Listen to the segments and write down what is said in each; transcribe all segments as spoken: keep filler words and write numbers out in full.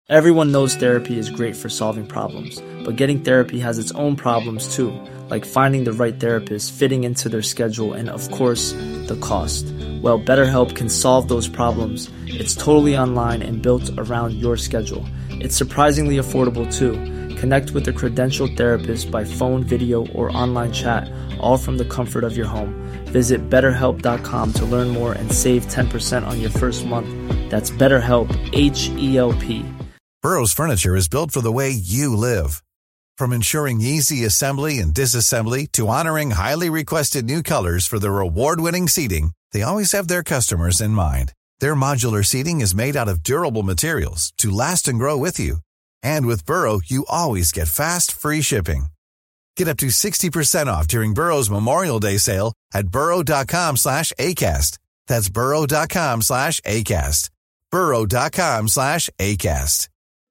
Everyone knows therapy is great for solving problems, but getting therapy has its own problems too, like finding the right therapist, fitting into their schedule, and of course, the cost. Well, BetterHelp can solve those problems. It's totally online and built around your schedule. It's surprisingly affordable too. Connect with a credentialed therapist by phone, video, or online chat, all from the comfort of your home. Visit better help dot com to learn more and save ten percent on your first month. That's BetterHelp, H E L P. Burrow's furniture is built for the way you live. From ensuring easy assembly and disassembly to honoring highly requested new colors for their award-winning seating, they always have their customers in mind. Their modular seating is made out of durable materials to last and grow with you. And with Burrow, you always get fast, free shipping. Get up to sixty percent off during Burrow's Memorial Day sale at burrow dot com slash ACAST. That's burrow dot com slash ACAST. burrow dot com slash ACAST.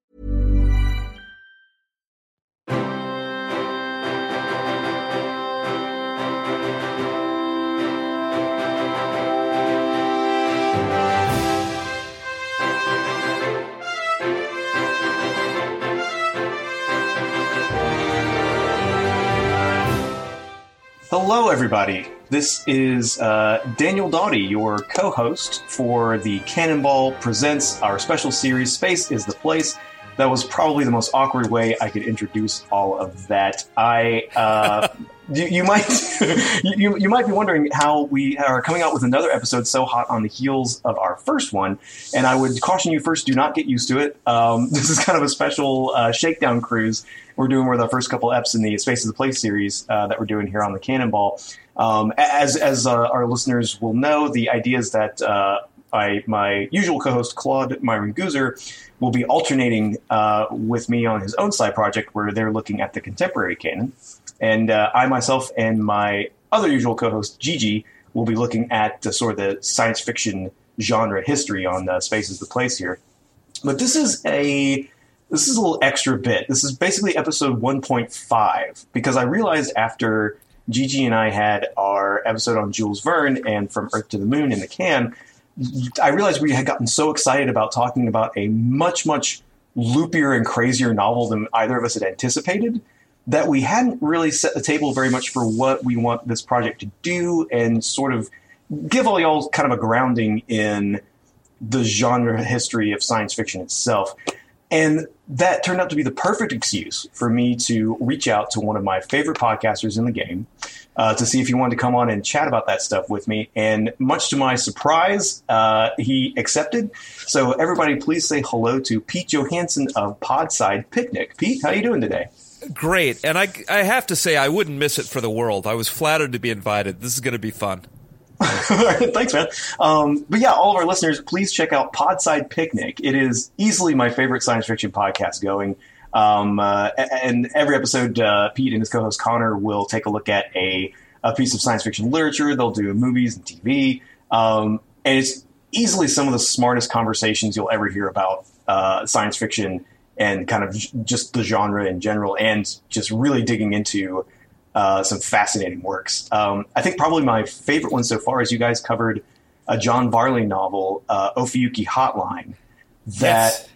Hello, everybody. This is uh, Daniel Doughty, your co-host for the Cannonball Presents, our special series, Space is the Place. That was probably the most awkward way I could introduce all of that. I, uh, you, you might, you, you might be wondering how we are coming out with another episode so hot on the heels of our first one. And I would caution you first, do not get used to it. Um, this is kind of a special uh, shakedown cruise we're doing with our first couple eps in the Space is the Place series uh, that we're doing here on the Cannonball. Um, as as uh, our listeners will know, the idea is that uh, I, my usual co-host, Claude Myron Goozer, will be alternating uh, with me on his own side project where they're looking at the contemporary canon. And uh, I myself and my other usual co-host, Gigi, will be looking at uh, sort of the science fiction genre history on uh, Space is the Place here. But this is a... This is a little extra bit. This is basically episode one point five, because I realized after Gigi and I had our episode on Jules Verne and From Earth to the Moon in the can, I realized we had gotten so excited about talking about a much, much loopier and crazier novel than either of us had anticipated that we hadn't really set the table very much for what we want this project to do and sort of give all y'all kind of a grounding in the genre history of science fiction itself. And that turned out to be the perfect excuse for me to reach out to one of my favorite podcasters in the game uh, to see if he wanted to come on and chat about that stuff with me. And much to my surprise, uh, he accepted. So everybody, please say hello to Pete Johansson of Podside Picnic. Pete, how are you doing today? Great. And I, I have to say, I wouldn't miss it for the world. I was flattered to be invited. This is going to be fun. Thanks, man. Um, but yeah, all of our listeners, please check out Podside Picnic. It is easily my favorite science fiction podcast going. Um, uh, and every episode, uh, Pete and his co-host Connor will take a look at a, a piece of science fiction literature. They'll do movies and T V. Um, and it's easily some of the smartest conversations you'll ever hear about uh, science fiction and kind of j- just the genre in general, and just really digging into Uh, some fascinating works. Um, I think probably my favorite one so far is you guys covered a John Varley novel, uh, Ophiuchi Hotline, that yes.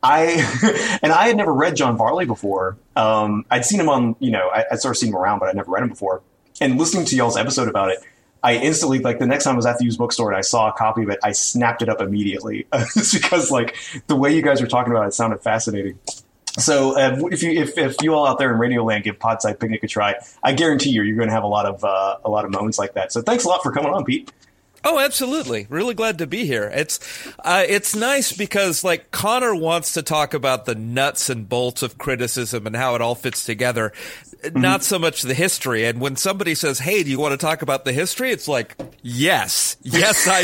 I, and I had never read John Varley before. Um, I'd seen him on, you know, I, I'd sort of seen him around, but I'd never read him before. And listening to y'all's episode about it, I instantly, like the next time I was at the used bookstore and I saw a copy of it, I snapped it up immediately. It's because like the way you guys were talking about it sounded fascinating. So uh, if you if, if you all out there in Radioland give Podside Picnic a try, I guarantee you you're going to have a lot of uh, a lot of moments like that. So thanks a lot for coming on, Pete. Oh, absolutely. Really glad to be here. It's uh, it's nice because like Connor wants to talk about the nuts and bolts of criticism and how it all fits together, mm-hmm. not so much the history. And when somebody says, "Hey, do you want to talk about the history?" It's like, yes, yes, I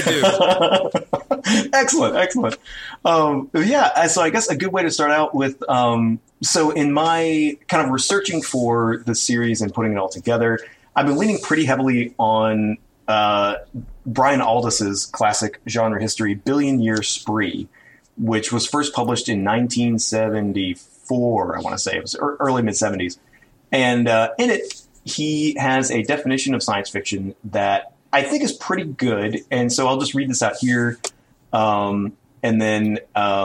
do. Excellent, excellent. Um, yeah, so I guess a good way to start out with. Um, so in my kind of researching for the series and putting it all together, I've been leaning pretty heavily on Uh, Brian Aldiss's classic genre history, Billion Year Spree, which was first published in nineteen seventy-four, I want to say. It was early mid-seventies. And uh, in it, he has a definition of science fiction that I think is pretty good. And so I'll just read this out here. Um, and then um,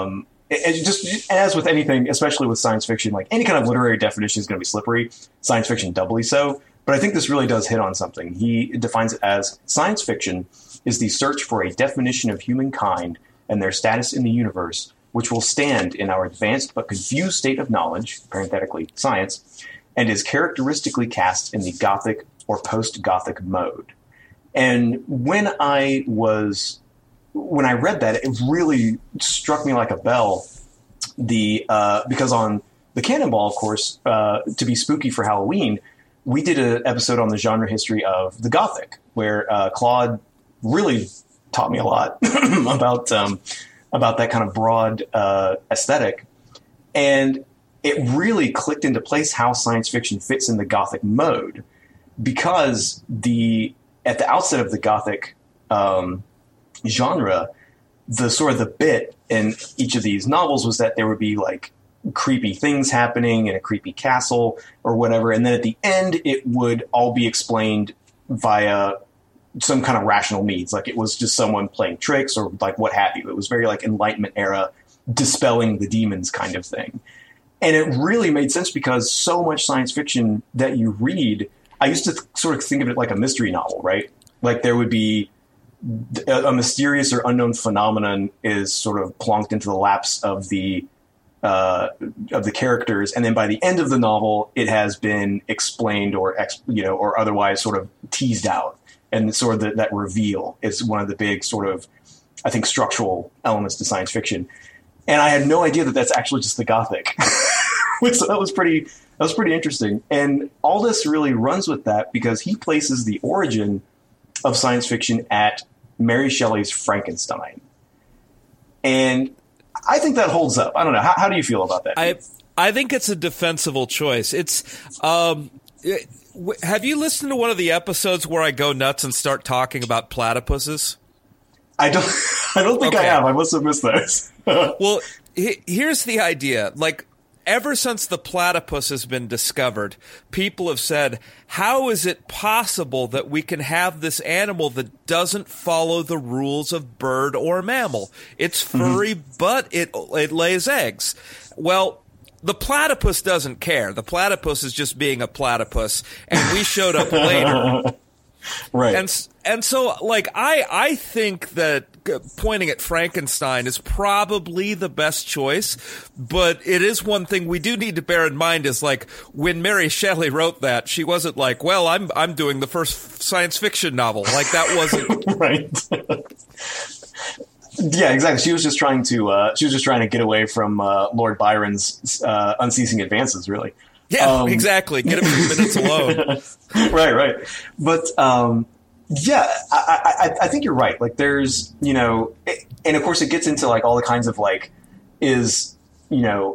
it, it just as with anything, especially with science fiction, like any kind of literary definition is going to be slippery. Science fiction doubly so. But I think this really does hit on something. He defines it as science fiction is the search for a definition of humankind and their status in the universe, which will stand in our advanced but confused state of knowledge, parenthetically science, and is characteristically cast in the Gothic or post-Gothic mode. And when I was, when I read that, it really struck me like a bell. The uh, because on the Cannonball, of course, uh, to be spooky for Halloween, we did an episode on the genre history of the Gothic, where uh, Claude really taught me a lot about um, about that kind of broad uh, aesthetic. And it really clicked into place how science fiction fits in the Gothic mode, because the at the outset of the Gothic um, genre, the sort of the bit in each of these novels was that there would be like creepy things happening in a creepy castle or whatever. And then at the end, it would all be explained via some kind of rational means. Like it was just someone playing tricks or like what have you. It was very like Enlightenment era, dispelling the demons kind of thing. And it really made sense because so much science fiction that you read, I used to th- sort of think of it like a mystery novel, right? Like there would be a, a mysterious or unknown phenomenon is sort of plonked into the laps of the uh, of the characters, and then by the end of the novel, it has been explained or ex- you know or otherwise sort of teased out. And sort of the, that reveal is one of the big sort of, I think, structural elements to science fiction. And I had no idea that that's actually just the Gothic, which that was pretty that was pretty interesting. And Aldous really runs with that because he places the origin of science fiction at Mary Shelley's Frankenstein. And I think that holds up. I don't know. How, how do you feel about that? I I think it's a defensible choice. It's um, it, w- have you listened to one of the episodes where I go nuts and start talking about platypuses? I don't. I don't think Okay. I have. I must have missed those. Well, he, here's the idea. Like, ever since the platypus has been discovered, people have said, how is it possible that we can have this animal that doesn't follow the rules of bird or mammal? It's furry, mm-hmm. but it it lays eggs. Well, the platypus doesn't care. The platypus is just being a platypus, and we showed up later. Right. And and so, like, I, I think that pointing at Frankenstein is probably the best choice, but it is one thing we do need to bear in mind is, like, when Mary Shelley wrote that, she wasn't like, well, I'm I'm doing the first science fiction novel. Like, that wasn't... Right. Yeah, exactly. She was just trying to uh, she was just trying to get away from uh, Lord Byron's uh, unceasing advances, really. Yeah, um, exactly. Get a few minutes alone. Right, right. But um, yeah, I, I, I think you're right. Like, there's, you know, and of course it gets into like all the kinds of like, is, you know,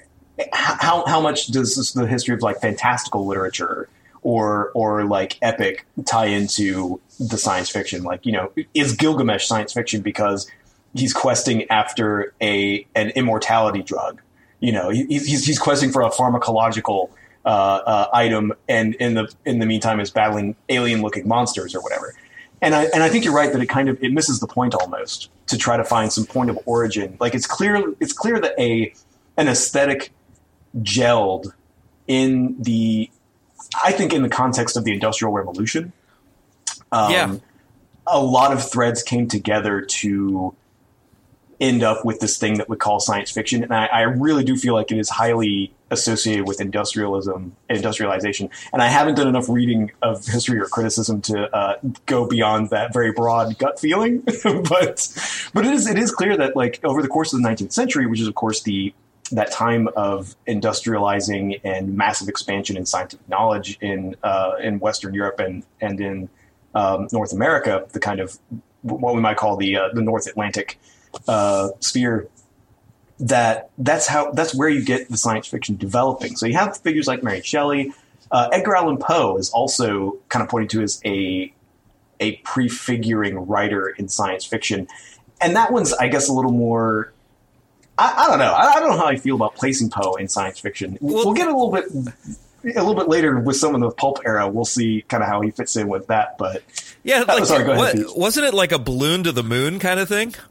how how much does this, the history of like fantastical literature or or like epic tie into the science fiction? Like, you know, is Gilgamesh science fiction because he's questing after a an immortality drug? You know, he, he's he's questing for a pharmacological uh, uh, item, and in the in the meantime is battling alien-looking monsters or whatever. And I and I think you're right that it kind of it misses the point almost to try to find some point of origin. Like it's clear it's clear that a an aesthetic gelled in the I think in the context of the Industrial Revolution. Um, yeah, a lot of threads came together to end up with this thing that we call science fiction. And I, I really do feel like it is highly associated with industrialism, industrialization. And I haven't done enough reading of history or criticism to uh, go beyond that very broad gut feeling. but but it is it is clear that like over the course of the nineteenth century, which is of course the that time of industrializing and massive expansion in scientific knowledge in uh, in Western Europe and and in um, North America, the kind of what we might call the uh, the North Atlantic uh, sphere, that that's how that's where you get the science fiction developing. So you have figures like Mary Shelley. Uh, Edgar Allan Poe is also kind of pointed to as a a prefiguring writer in science fiction, and that one's I guess a little more. I, I don't know. I, I don't know how I feel about placing Poe in science fiction. Well, we'll get a little bit a little bit later with some of the pulp era. We'll see kind of how he fits in with that. But yeah, oh, like, sorry, go ahead, what, wasn't it like a balloon to the moon kind of thing?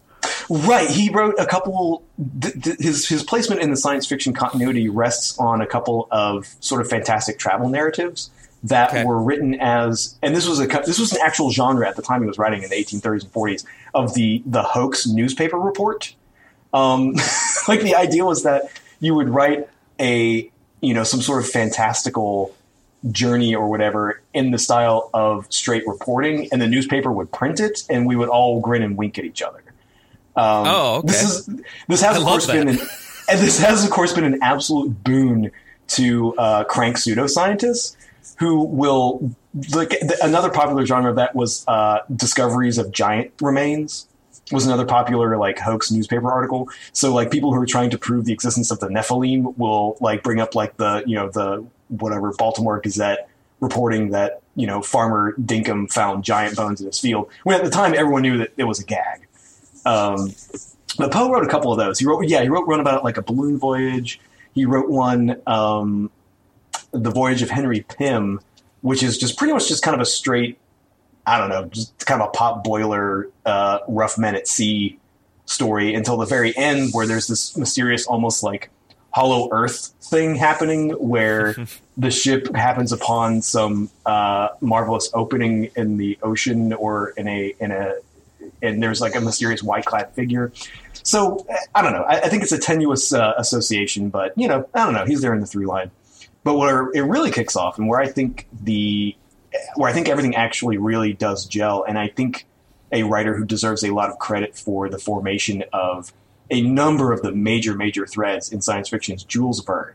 Right. He wrote a couple. Th- th- his his placement in the science fiction continuity rests on a couple of sort of fantastic travel narratives that okay. were written as, and this was a this was an actual genre at the time he was writing in the eighteen thirties and forties of the the hoax newspaper report. Um, like the idea was that you would write a you know some sort of fantastical journey or whatever in the style of straight reporting, and the newspaper would print it, and we would all grin and wink at each other. Um, oh, okay. This is this has I of course love been that. an, and this has of course been an absolute boon to uh, crank pseudoscientists who will like th- another popular genre of that was uh, discoveries of giant remains. Was another popular like hoax newspaper article. So like people who are trying to prove the existence of the Nephilim will like bring up like the you know the whatever Baltimore Gazette reporting that you know Farmer Dinkum found giant bones in his field, when at the time everyone knew that it was a gag. Um, but Poe wrote a couple of those. He wrote yeah he wrote one about like a balloon voyage. He wrote one um, the Voyage of Henry Pym, which is just pretty much just kind of a straight. I don't know, just kind of a pot boiler, uh, rough men at sea story until the very end, where there's this mysterious, almost like Hollow Earth thing happening, where the ship happens upon some uh, marvelous opening in the ocean or in a in a, and there's like a mysterious white clad figure. So I don't know. I, I think it's a tenuous uh, association, but you know, I don't know. He's there in the through line. But where it really kicks off, and where I think the where I think everything actually really does gel, and I think a writer who deserves a lot of credit for the formation of a number of the major, major threads in science fiction is Jules Verne.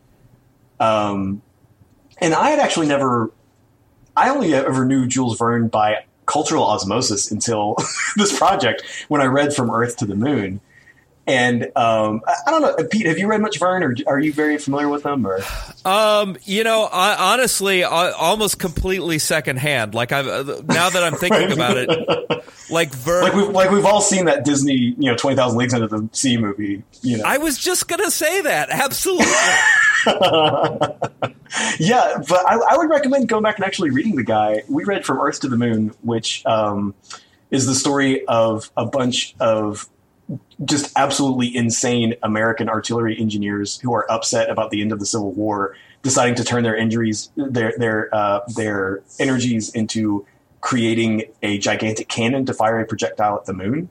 Um, and I had actually never, I only ever knew Jules Verne by cultural osmosis until this project, when I read From Earth to the Moon. And um, I don't know, Pete, have you read much Verne, or are you very familiar with him? Or um, you know, I, honestly, I, almost completely secondhand. Like I've uh, now that I'm thinking about it, like Verne, like we've like we've all seen that Disney, you know, twenty thousand Leagues Under the Sea movie. You know, I was just gonna say that, absolutely. Yeah, but I, I would recommend going back and actually reading the guy. We read From Earth to the Moon, which um, is the story of a bunch of just absolutely insane American artillery engineers who are upset about the end of the Civil War, deciding to turn their injuries, their their uh, their energies into creating a gigantic cannon to fire a projectile at the moon.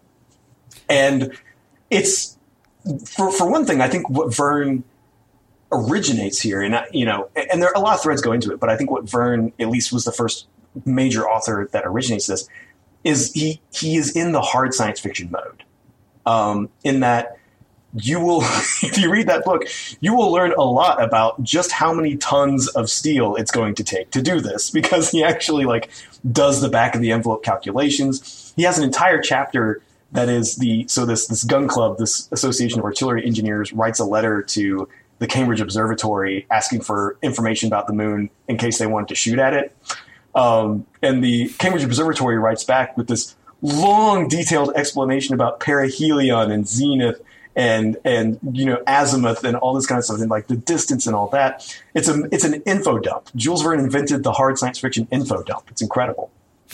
And it's for for one thing, I think what Verne originates here, and you know, and there are a lot of threads go into it, but I think what Verne at least was the first major author that originates this is he he is in the hard science fiction mode. Um, in that you will, if you read that book, you will learn a lot about just how many tons of steel it's going to take to do this, because he actually like does the back of the envelope calculations. He has an entire chapter that is the, so this, this gun club, this Association of Artillery Engineers, writes a letter to the Cambridge Observatory asking for information about the moon in case they wanted to shoot at it. Um, and the Cambridge Observatory writes back with this long, detailed explanation about perihelion and zenith and and you know azimuth and all this kind of stuff, and like the distance and all that. It's a it's an info dump. Jules Verne invented the hard science fiction info dump. It's incredible.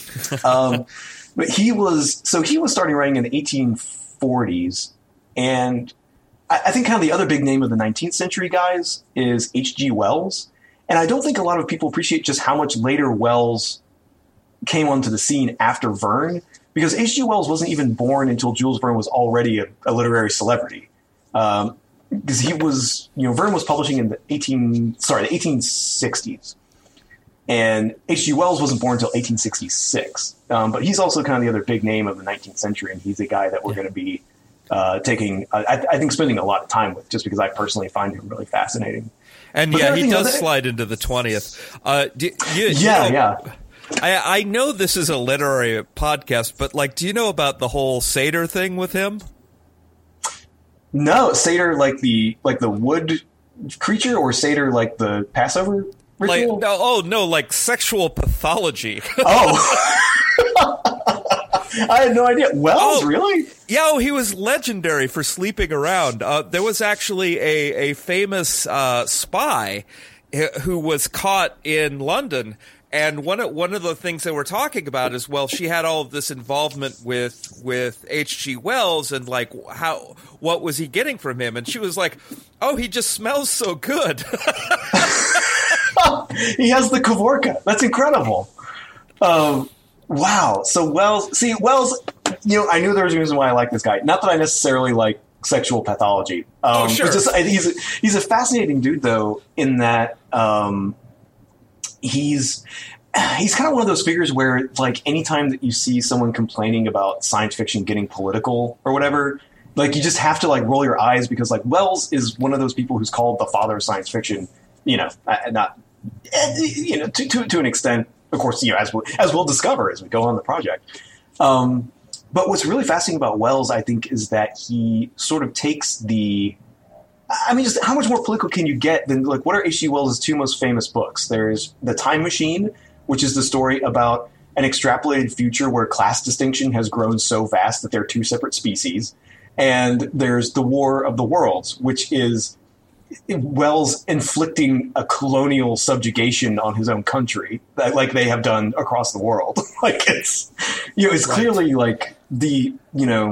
um, but he was so he was starting writing in the eighteen forties, and I, I think kind of the other big name of the nineteenth century guys is H G Wells, and I don't think a lot of people appreciate just how much later Wells came onto the scene after Verne. Because H G Wells wasn't even born until Jules Verne was already a, a literary celebrity. Um, because he was, you know, Verne was publishing in the eighteen, sorry, the eighteen sixties, and H G Wells wasn't born until eighteen sixty-six. Um, but he's also kind of the other big name of the nineteenth century, and he's a guy that we're going to be uh, taking, uh, I, I think, spending a lot of time with, just because I personally find him really fascinating. And but yeah, he does slide into the twentieth. Uh, do, you, yeah, you know, yeah. I, I know this is a literary podcast, but like, do you know about the whole satyr thing with him? No, satyr like the like the wood creature, or satyr like the Passover ritual? Like, no, oh no, like sexual pathology. Oh, I had no idea. Wells, oh, really? Yeah, oh, he was legendary for sleeping around. Uh, there was actually a a famous uh, spy who was caught in London. And one of one of the things that we're talking about is, well, she had all of this involvement with with H G. Wells, and like how what was he getting from him? And she was like, "Oh, he just smells so good." He has the Kavorka. That's incredible. Um, wow. So Wells, see Wells, you know, I knew there was a reason why I like this guy. Not that I necessarily like sexual pathology. Um, oh, sure. It's just, he's a, he's a fascinating dude, though, in that. Um, He's he's kind of one of those figures where, like, anytime that you see someone complaining about science fiction getting political or whatever, like, you just have to, like, roll your eyes because, like, Wells is one of those people who's called the father of science fiction, you know, not, you know, to, to, to an extent, of course, you know, as we'll, as we'll discover as we go on the project. Um, but what's really fascinating about Wells, I think, is that he sort of takes the... I mean, just how much more political can you get than, like, what are H G. Wells' two most famous books? There's The Time Machine, which is the story about an extrapolated future where class distinction has grown so vast that they're two separate species. And there's The War of the Worlds, which is Wells inflicting a colonial subjugation on his own country, like they have done across the world. Like, it's, you know, it's right. Clearly, like, the, you know,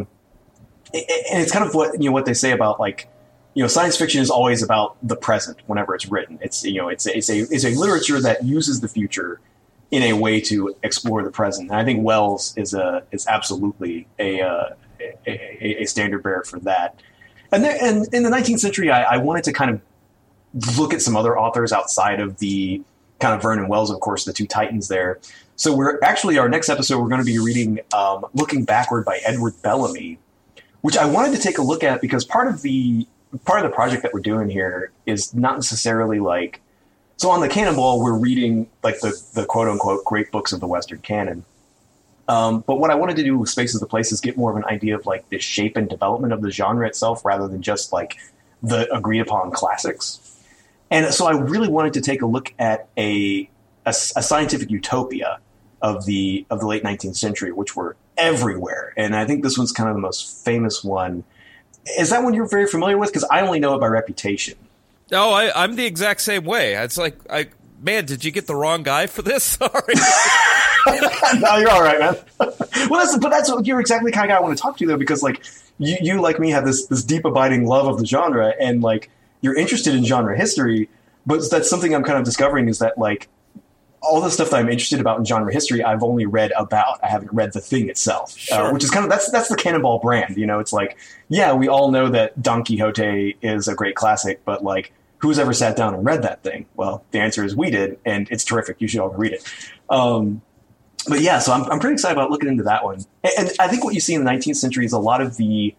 and it's kind of what, you know, what they say about, like, you know, science fiction is always about the present whenever it's written. It's, you know, it's a, it's a, it's a literature that uses the future in a way to explore the present. And I think Wells is a, is absolutely a, uh, a, a standard bearer for that. And there, and in the nineteenth century, I, I wanted to kind of look at some other authors outside of the kind of Vernon Wells, of course, the two titans there. So we're actually, our next episode, we're going to be reading um, Looking Backward by Edward Bellamy, which I wanted to take a look at because part of the, part of the project that we're doing here is not necessarily like, so on the Cannonball, we're reading like the, the quote unquote great books of the Western canon. Um, but what I wanted to do with Space is the Place is get more of an idea of like the shape and development of the genre itself rather than just like the agreed upon classics. And so I really wanted to take a look at a, a, a scientific utopia of the, of the late nineteenth century, which were everywhere. And I think this one's kind of the most famous one. Is that one you're very familiar with? Because I only know it by reputation. No, I, I'm the exact same way. It's like, I man, did you get the wrong guy for this? Sorry. No, you're all right, man. Well, that's, but that's you're exactly the kind of guy I want to talk to, though, because like you, you like me, have this this deep abiding love of the genre, and like you're interested in genre history. But that's something I'm kind of discovering is that like all the stuff that I'm interested about in genre history, I've only read about. I haven't read the thing itself, sure. uh, which is kind of that's that's the Cannonball brand. You know, it's like, yeah, we all know that Don Quixote is a great classic, but like, who's ever sat down and read that thing? Well, the answer is we did, and it's terrific. You should all read it. Um, but yeah, so I'm I'm pretty excited about looking into that one. And, and I think what you see in the nineteenth century is a lot of the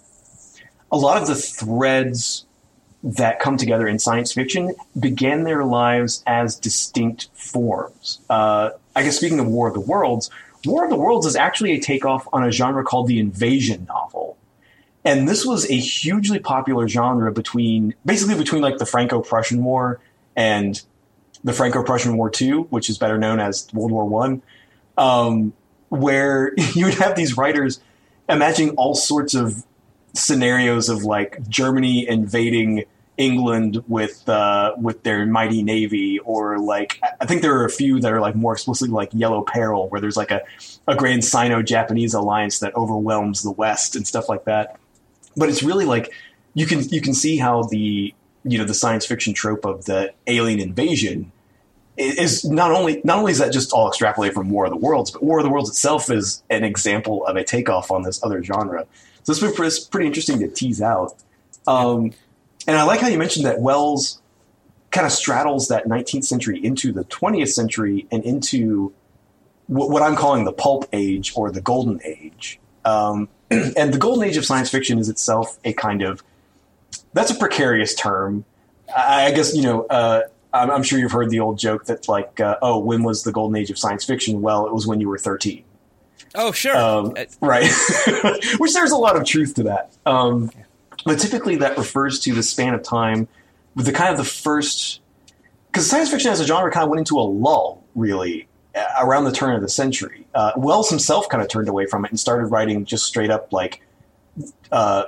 a lot of the threads that come together in science fiction began their lives as distinct forms. Uh, I guess speaking of War of the Worlds, War of the Worlds is actually a takeoff on a genre called the invasion novel. And this was a hugely popular genre between, basically between like the Franco-Prussian War and the Franco-Prussian War Two, which is better known as World War One, um, where you would have these writers imagining all sorts of scenarios of like Germany invading England with uh, with their mighty navy, or like I think there are a few that are like more explicitly like Yellow Peril, where there's like a, a grand Sino-Japanese alliance that overwhelms the West and stuff like that. But it's really like you can you can see how the you know the science fiction trope of the alien invasion is not only not only is that just all extrapolated from War of the Worlds, but War of the Worlds itself is an example of a takeoff on this other genre. So it's pretty, it's pretty interesting to tease out. Um, and I like how you mentioned that Wells kind of straddles that nineteenth century into the twentieth century and into w- what I'm calling the pulp age or the golden age. Um, and the golden age of science fiction is itself a kind of, that's a precarious term. I, I guess, you know, uh, I'm, I'm sure you've heard the old joke that like, uh, oh, when was the golden age of science fiction? Well, it was when you were thirteen. Oh, sure. Um, right. Which there's a lot of truth to that. Um, but typically that refers to the span of time with the kind of the first, because science fiction as a genre kind of went into a lull, really, around the turn of the century. Uh, Wells himself kind of turned away from it and started writing just straight up like, uh,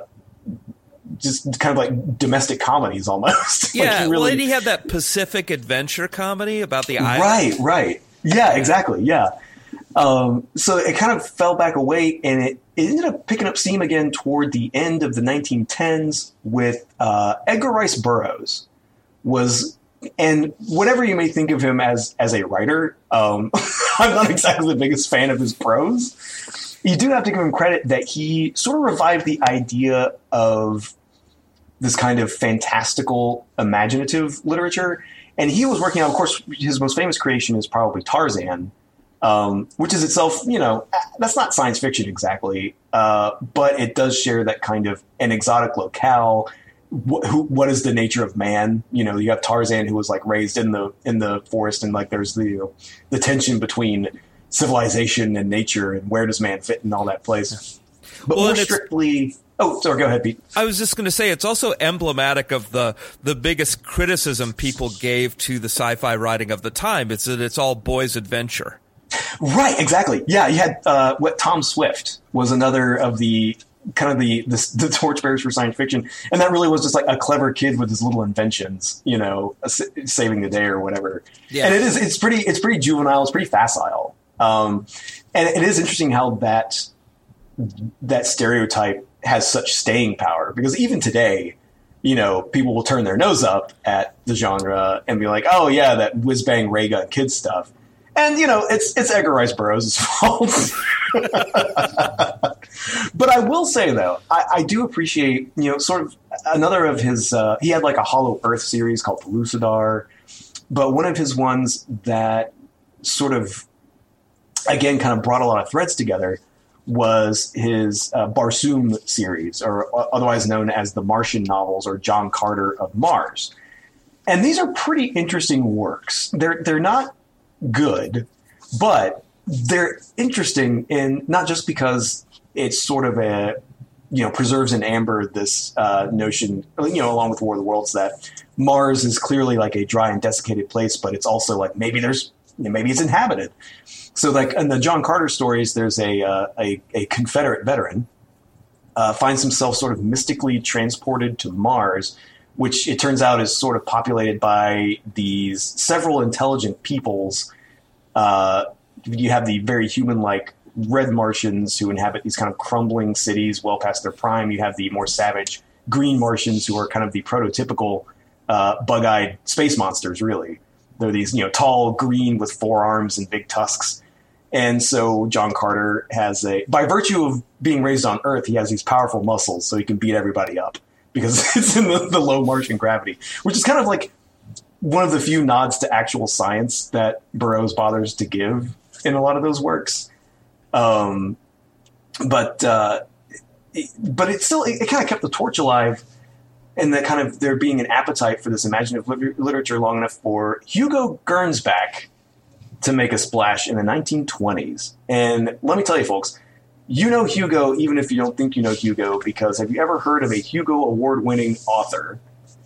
just kind of like domestic comedies almost. Yeah, like he really, well, and he had that Pacific Adventure comedy about the island. Right, right. Yeah, exactly. Yeah. Um, so it kind of fell back away, and it, it ended up picking up steam again toward the end of the nineteen tens with uh, Edgar Rice Burroughs was, and whatever you may think of him as as a writer, um, I'm not exactly the biggest fan of his prose. You do have to give him credit that he sort of revived the idea of this kind of fantastical, imaginative literature. And he was working on, of course, his most famous creation is probably Tarzan, um, which is itself, you know, that's not science fiction exactly, uh, but it does share that kind of an exotic locale. Wh- who, what is the nature of man? You know, you have Tarzan who was like raised in the in the forest, and like there's the you know, the tension between civilization and nature, and where does man fit in all that place. But well, more strictly. Oh, sorry. Go ahead, Pete. I was just going to say it's also emblematic of the the biggest criticism people gave to the sci-fi writing of the time. It's that it's all boys' adventure. Right. Exactly. Yeah. You had uh, what Tom Swift was another of the kind of the, the the torchbearers for science fiction, and that really was just like a clever kid with his little inventions, you know, saving the day or whatever. Yeah. And it is it's pretty it's pretty juvenile. It's pretty facile. Um, and it is interesting how that that stereotype has such staying power, because even today, you know, people will turn their nose up at the genre and be like, oh yeah, that whiz bang ray gun kid stuff. And, you know, it's, it's Edgar Rice Burroughs' fault. But I will say though, I, I do appreciate, you know, sort of another of his, uh, he had like a Hollow Earth series called Pellucidar, but one of his ones that sort of, again, kind of brought a lot of threads together was his uh, Barsoom series, or otherwise known as the Martian novels, or John Carter of Mars. And these are pretty interesting works. They're they're not good, but they're interesting in not just because it's sort of a, you know, preserves in amber this uh, notion, you know, along with War of the Worlds, that Mars is clearly like a dry and desiccated place, but it's also like maybe there's maybe it's inhabited. So, like in the John Carter stories, there's a uh, a, a Confederate veteran uh, finds himself sort of mystically transported to Mars, which it turns out is sort of populated by these several intelligent peoples. Uh, you have the very human-like red Martians who inhabit these kind of crumbling cities well past their prime. You have the more savage green Martians who are kind of the prototypical uh, bug-eyed space monsters, really. They're these, you know, tall, green with four arms and big tusks. And so John Carter has a, by virtue of being raised on Earth, he has these powerful muscles so he can beat everybody up because it's in the, the low Martian gravity, which is kind of like one of the few nods to actual science that Burroughs bothers to give in a lot of those works. Um, but, uh, it, but it still, it, it kind of kept the torch alive, and that kind of there being an appetite for this imaginative literature long enough for Hugo Gernsback to make a splash in the nineteen twenties. And let me tell you, folks, you know Hugo even if you don't think you know Hugo, because have you ever heard of a Hugo Award-winning author?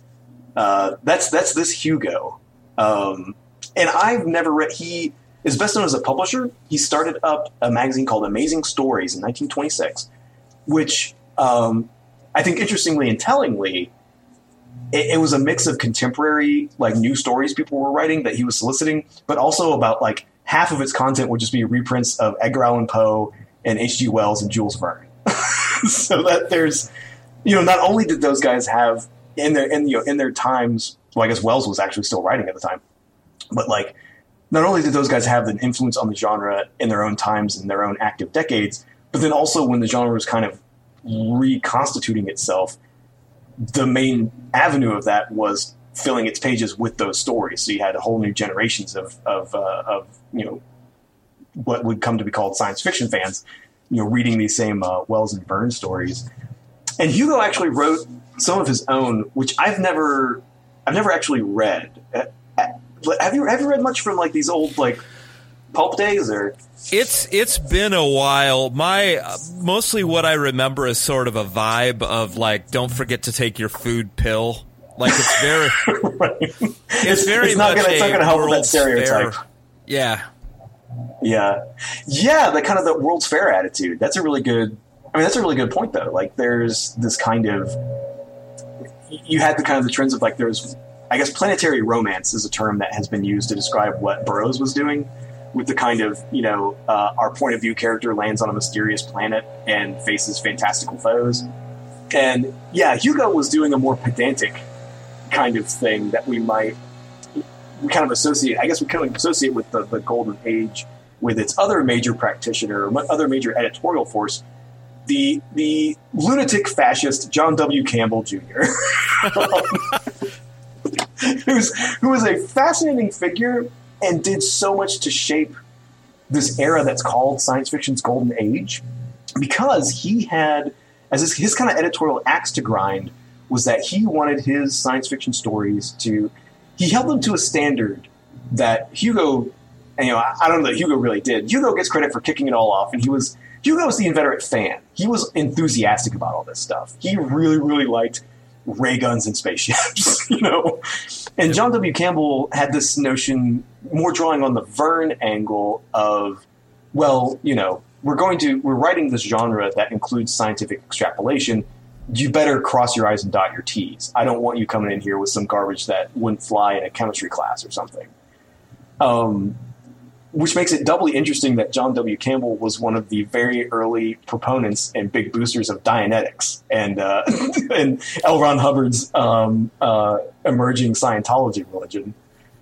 Uh, that's that's this Hugo. Um, and I've never read... He is best known as a publisher. He started up a magazine called Amazing Stories in nineteen twenty-six, which um, I think interestingly and tellingly, it, it was a mix of contemporary, like, new stories people were writing that he was soliciting, but also about, like, half of its content would just be reprints of Edgar Allan Poe and H G Wells and Jules Verne. So that there's, you know, not only did those guys have in their, in, you know, in their times, well, I guess Wells was actually still writing at the time, but, like, not only did those guys have an influence on the genre in their own times and their own active decades, but then also when the genre was kind of reconstituting itself, the main avenue of that was filling its pages with those stories. So you had a whole new generations of, of, uh, of you know, what would come to be called science fiction fans, you know, reading these same uh, Wells and Verne stories. And Hugo actually wrote some of his own, which I've never, I've never actually read. Have you have you read much from like these old like pulp days, or? It's it's been a while. My uh, mostly what I remember is sort of a vibe of like, don't forget to take your food pill. Like it's very, right. it's, it's very it's not much gonna, it's not going to help with that stereotype. Fair. Yeah, yeah, yeah. The kind of the World's Fair attitude. That's a really good. I mean, that's a really good point though. Like, there's this kind of, you had the kind of the trends of like, there's, I guess planetary romance is a term that has been used to describe what Burroughs was doing, with the kind of, you know, uh, our point of view character lands on a mysterious planet and faces fantastical foes. And yeah, Hugo was doing a more pedantic kind of thing that we might we kind of associate, I guess we kind of associate with the, the Golden Age, with its other major practitioner, other major editorial force, the the lunatic fascist John W. Campbell Junior Who's, who was a fascinating figure and did so much to shape this era that's called science fiction's Golden Age, because he had, as his, his kind of editorial axe to grind, was that he wanted his science fiction stories to, he held them to a standard that Hugo, and, you know, I, I don't know that Hugo really did. Hugo gets credit for kicking it all off, and he was, Hugo was the inveterate fan. He was enthusiastic about all this stuff. He really, really liked ray guns and spaceships, you know? And John W. Campbell had this notion, more drawing on the Verne angle of, well, you know, we're going to, we're writing this genre that includes scientific extrapolation. You better cross your I's and dot your T's. I don't want you coming in here with some garbage that wouldn't fly in a chemistry class or something. Um, which makes it doubly interesting that John W. Campbell was one of the very early proponents and big boosters of Dianetics and uh, and L. Ron Hubbard's um, uh, emerging Scientology religion.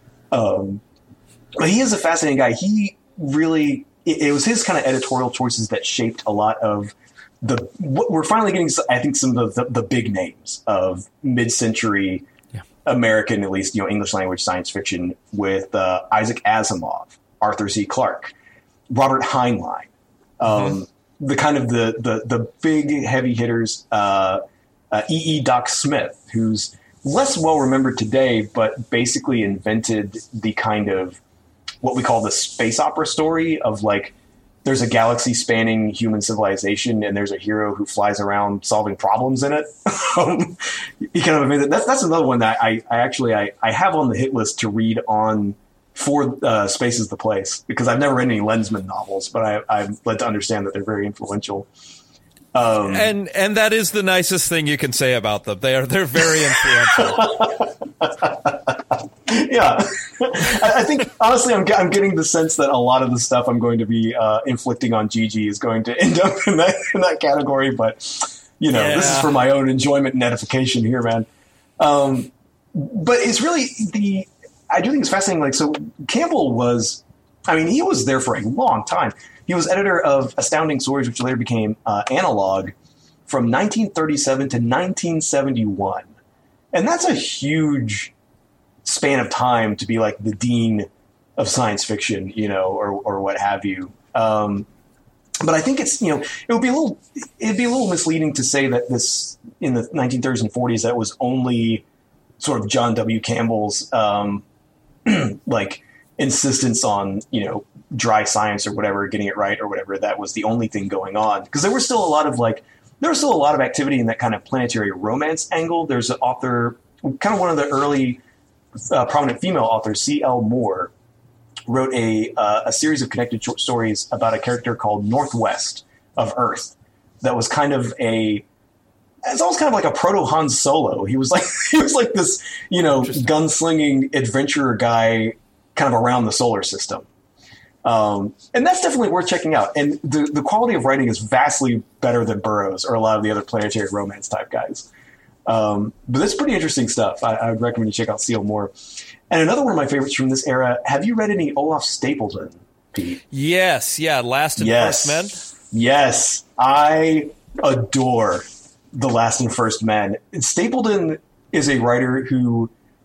Um, but he is a fascinating guy. He really, it, it was his kind of editorial choices that shaped a lot of the, what we're finally getting, I think, some of the, the, the big names of mid-century yeah. American, at least, you know, English language science fiction, with uh, Isaac Asimov, Arthur C. Clarke, Robert Heinlein, um, mm-hmm. the kind of the, the, the big heavy hitters, uh, uh, E E. Doc Smith, who's less well remembered today, but basically invented the kind of what we call the space opera story of, like, there's a galaxy spanning human civilization and there's a hero who flies around solving problems in it. um, he kind of invented, that's, that's another one that I, I actually, I, I have on the hit list to read on for uh, Space is the Place, because I've never read any Lensman novels, but I, I'm led to understand that they're very influential. Um, and and that is the nicest thing you can say about them. They are they're very influential. Yeah, I, I think honestly, I'm I'm getting the sense that a lot of the stuff I'm going to be uh, inflicting on Gigi is going to end up in that in that category. But you know, yeah. This is for my own enjoyment and edification here, man. Um, but it's really the. I do think it's fascinating. Like, so Campbell was, I mean, he was there for a long time. He was editor of Astounding Stories, which later became uh, Analog, from nineteen thirty-seven to nineteen seventy-one. And that's a huge span of time to be like the dean of science fiction, you know, or, or what have you. Um, but I think it's, you know, it would be a little, it'd be a little misleading to say that this, in the nineteen thirties and forties, that was only sort of John W. Campbell's, um, like insistence on, you know, dry science or whatever, getting it right or whatever, that was the only thing going on. Because there was still a lot of like, there was still a lot of activity in that kind of planetary romance angle. There's an author, kind of one of the early uh, prominent female authors, C L. Moore, wrote a uh, a series of connected short stories about a character called Northwest of Earth that was kind of a, it's almost kind of like a proto Han Solo. He was like he was like this, you know, gunslinging adventurer guy kind of around the solar system. Um, and that's definitely worth checking out. And the, the quality of writing is vastly better than Burroughs or a lot of the other planetary romance type guys. Um, but that's pretty interesting stuff. I, I would recommend you check out C L. Moore. And another one of my favorites from this era, have you read any Olaf Stapledon, Pete? Yes. Yeah. Last and yes. First Men. Yes. I adore The Last and First Men. Stapledon is a writer who,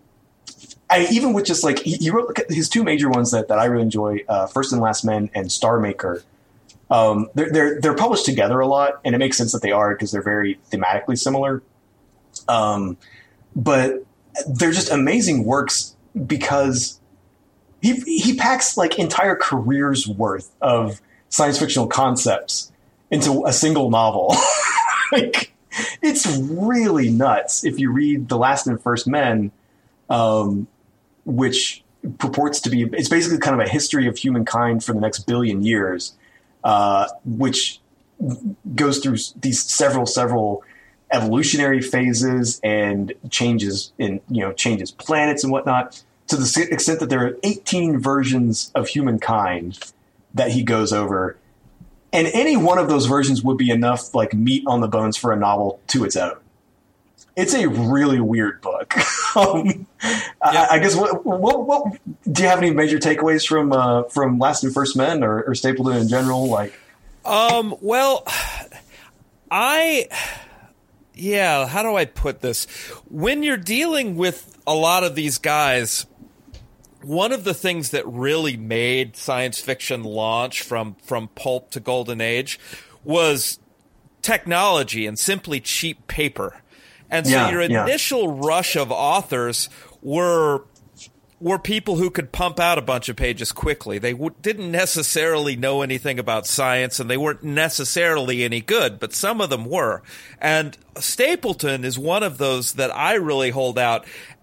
I even with just like, he, he wrote his two major ones that, that I really enjoy, uh, First and Last Men and Star Maker. Um, they're, they're, they're published together a lot, and it makes sense that they are because they're very thematically similar. Um, but they're just amazing works because he, he packs like entire careers worth of science fictional concepts into a single novel. Like, it's really nuts if you read The Last and First Men, um, which purports to be, it's basically kind of a history of humankind for the next billion years, uh, which goes through these several, several evolutionary phases and changes in, you know, changes planets and whatnot. to the extent that there are eighteen versions of humankind that he goes over. And any one of those versions would be enough like meat on the bones for a novel to its own. It's a really weird book. um, yeah. I, I guess what, what, what do you have any major takeaways from uh, from Last and First Men or, or Stapleton in general? Like, um, well, I, yeah, how do I put this? When you're dealing with a lot of these guys, one of the things that really made science fiction launch from from pulp to golden age was technology and simply cheap paper. And so yeah, your initial yeah. rush of authors were were people who could pump out a bunch of pages quickly. They w- didn't necessarily know anything about science, and they weren't necessarily any good, but some of them were. And Stapleton is one of those that I really hold out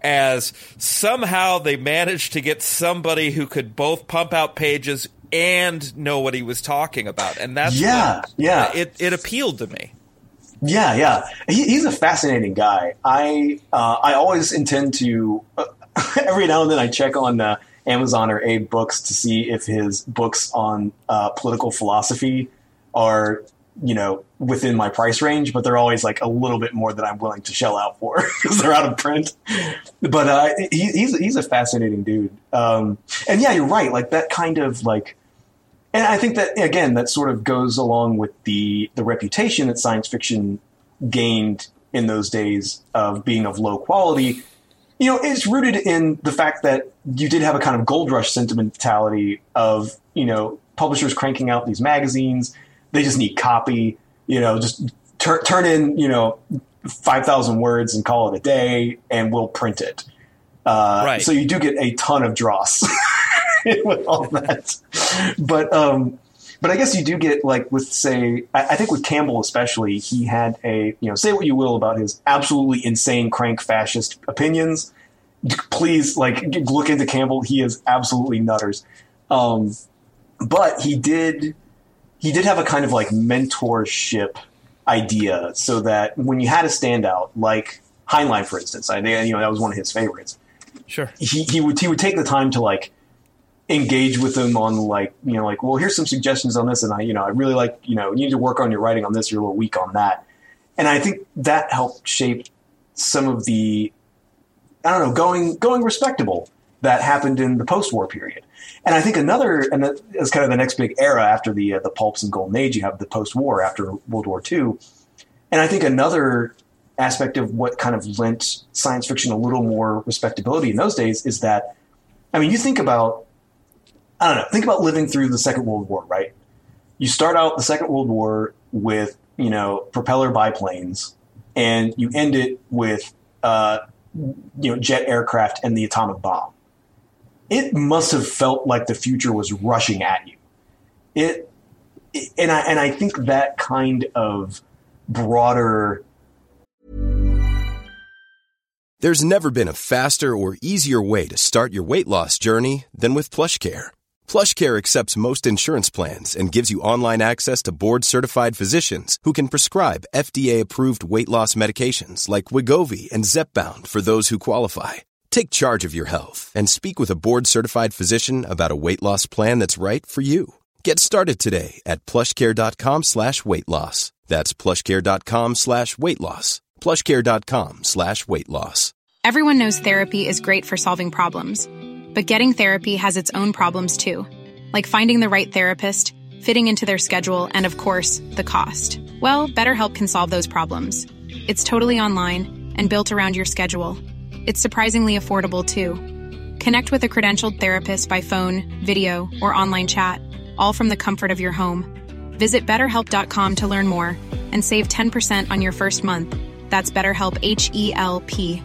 as somehow they managed to get somebody who could both pump out pages and know what he was talking about. And that's yeah, what, yeah. It, it appealed to me. Yeah, yeah, he, he's a fascinating guy. I uh, I always intend to uh, every now and then I check on uh, Amazon or Abe Books to see if his books on uh, political philosophy are, you know, within my price range, but they're always like a little bit more than I'm willing to shell out for because they're out of print. But uh, he, he's he's a fascinating dude, um, and yeah, you're right. Like that kind of like. And I think that, again, that sort of goes along with the the reputation that science fiction gained in those days of being of low quality. You know, it's rooted in the fact that you did have a kind of gold rush sentimentality of, you know, publishers cranking out these magazines. They just need copy, you know, just tur- turn in, you know, five thousand words and call it a day and we'll print it. Uh, right. So you do get a ton of dross. With all that, but um, but I guess you do get like with say I, I think with Campbell especially, he had a you know say what you will about his absolutely insane crank fascist opinions. Please like look into Campbell; he is absolutely nutters. Um, but he did he did have a kind of like mentorship idea, so that when you had a standout like Heinlein, for instance, I think you know that was one of his favorites. Sure, he he would he would take the time to like. Engage with them on like, you know, like, well, here's some suggestions on this. And I, you know, I really like, you know, you need to work on your writing on this. You're a little weak on that. And I think that helped shape some of the, I don't know, going, going respectable that happened in the post-war period. And I think another, and that is kind of the next big era after the, uh, the pulps and golden age, you have the post-war after World War Two. And I think another aspect of what kind of lent science fiction a little more respectability in those days is that, I mean, you think about, I don't know. Think about living through the Second World War, right? You start out the Second World War with, you know, propeller biplanes, and you end it with, uh, you know, jet aircraft and the atomic bomb. It must have felt like the future was rushing at you. It, it and I and I think that kind of broader. There's never been a faster or easier way to start your weight loss journey than with PlushCare. PlushCare accepts most insurance plans and gives you online access to board-certified physicians who can prescribe F D A-approved weight loss medications like Wegovy and Zepbound for those who qualify. Take charge of your health and speak with a board-certified physician about a weight loss plan that's right for you. Get started today at plushcare.com slash weight loss. That's plushcare.com slash weight loss. plushcare.com slash weight loss. Everyone knows therapy is great for solving problems. But getting therapy has its own problems too, like finding the right therapist, fitting into their schedule, and of course, the cost. Well, BetterHelp can solve those problems. It's totally online and built around your schedule. It's surprisingly affordable too. Connect with a credentialed therapist by phone, video, or online chat, all from the comfort of your home. Visit better help dot com to learn more and save ten percent on your first month. That's BetterHelp, H E L P.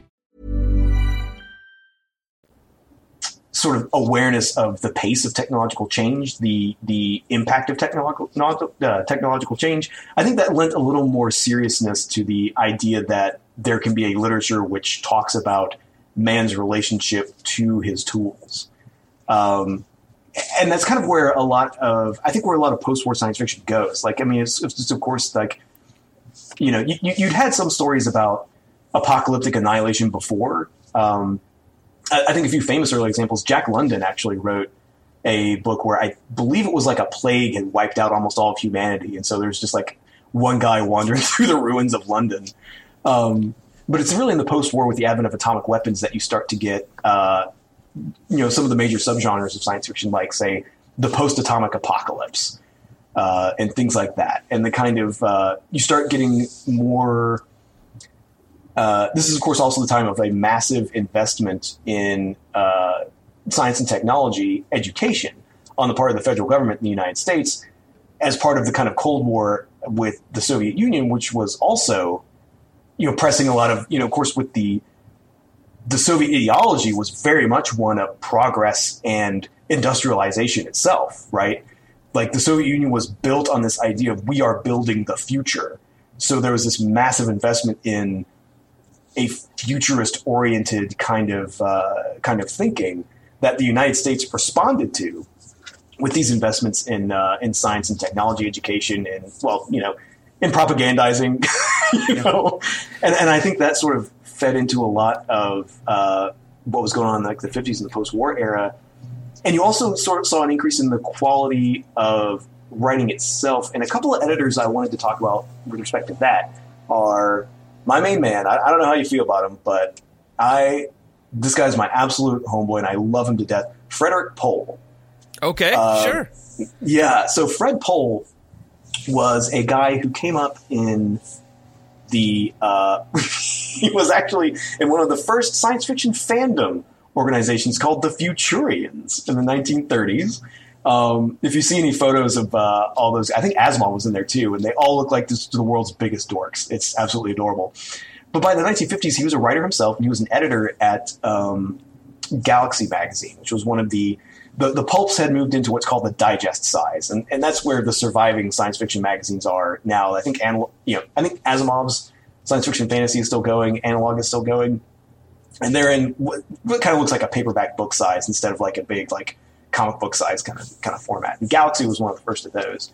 Sort of awareness of the pace of technological change, the the impact of technological uh, technological change. I think that lent a little more seriousness to the idea that there can be a literature which talks about man's relationship to his tools. Um, and that's kind of where a lot of, I think where a lot of post-war science fiction goes. Like, I mean, it's, it's just, of course, like, you know, you, you'd had some stories about apocalyptic annihilation before. Um, I, I think a few famous early examples. Jack London actually wrote a book where I believe it was like a plague had wiped out almost all of humanity. And so there's just like one guy wandering through the ruins of London. Um, but it's really in the post-war with the advent of atomic weapons that you start to get, uh, you know, some of the major subgenres of science fiction, like, say, the post-atomic apocalypse uh, and things like that. And the kind of, uh, you start getting more, uh, this is, of course, also the time of a massive investment in uh science and technology education on the part of the federal government in the United States as part of the kind of Cold War with the Soviet Union, which was also, you know, pressing a lot of, you know, of course, with the, the Soviet ideology was very much one of progress and industrialization itself, right? Like the Soviet Union was built on this idea of we are building the future. So there was this massive investment in a futurist oriented kind of, uh, kind of thinking that the United States responded to with these investments in uh, in science and technology education and, well, you know, in propagandizing, you know, and, and I think that sort of fed into a lot of uh, what was going on in like the fifties and the post-war era. And you also sort of saw an increase in the quality of writing itself. And a couple of editors I wanted to talk about with respect to that are my main man. I, I don't know how you feel about him, but I... This guy's my absolute homeboy, and I love him to death. Frederik Pohl. Okay, uh, sure. Yeah, so Fred Pohl was a guy who came up in the... Uh, he was actually in one of the first science fiction fandom organizations called the Futurians in the nineteen thirties. Um, if you see any photos of uh, all those... I think Asimov was in there, too, and they all look like this, the world's biggest dorks. It's absolutely adorable. But by the nineteen fifties, he was a writer himself, and he was an editor at um, Galaxy magazine, which was one of the, the – the pulps had moved into what's called the digest size, and, and that's where the surviving science fiction magazines are now. I think you know, I think Asimov's science fiction fantasy is still going, Analog is still going, and they're in what, what kind of looks like a paperback book size instead of like a big like comic book size kind of kind of format. And Galaxy was one of the first of those.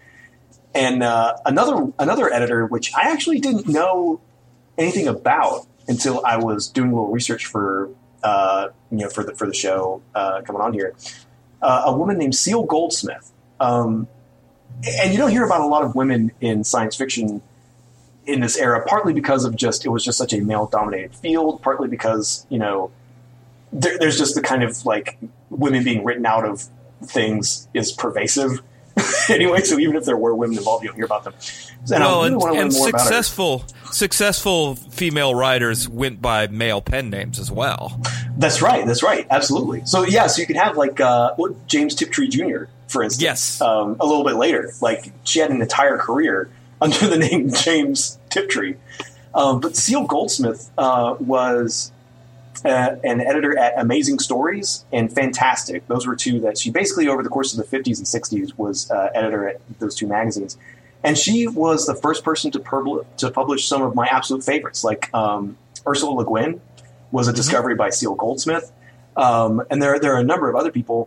And uh, another another editor, which I actually didn't know anything about until I was doing a little research for, uh, you know, for the, for the show, uh, coming on here, uh, a woman named Cecile Goldsmith. Um, and you don't hear about a lot of women in science fiction in this era, partly because of just, it was just such a male dominated field, partly because, you know, there, there's just the kind of like women being written out of things is pervasive. Anyway, so even if there were women involved, you'll hear about them. And well, I really and, want to learn and more successful, about her. successful female writers went by male pen names as well. That's right. That's right. Absolutely. So yeah, so you could have like uh, James Tiptree Junior, for instance. Yes. Um, a little bit later, like she had an entire career under the name James Tiptree. Um, but Cecile Goldsmith uh, was uh, an editor at Amazing Stories and Fantastic. Those were two that she basically over the course of the fifties and sixties was uh, editor at those two magazines. And she was the first person to, pub- to publish some of my absolute favorites, like um, Ursula Le Guin was a discovery mm-hmm. by Cecile Goldsmith. Um, and there, there are a number of other people.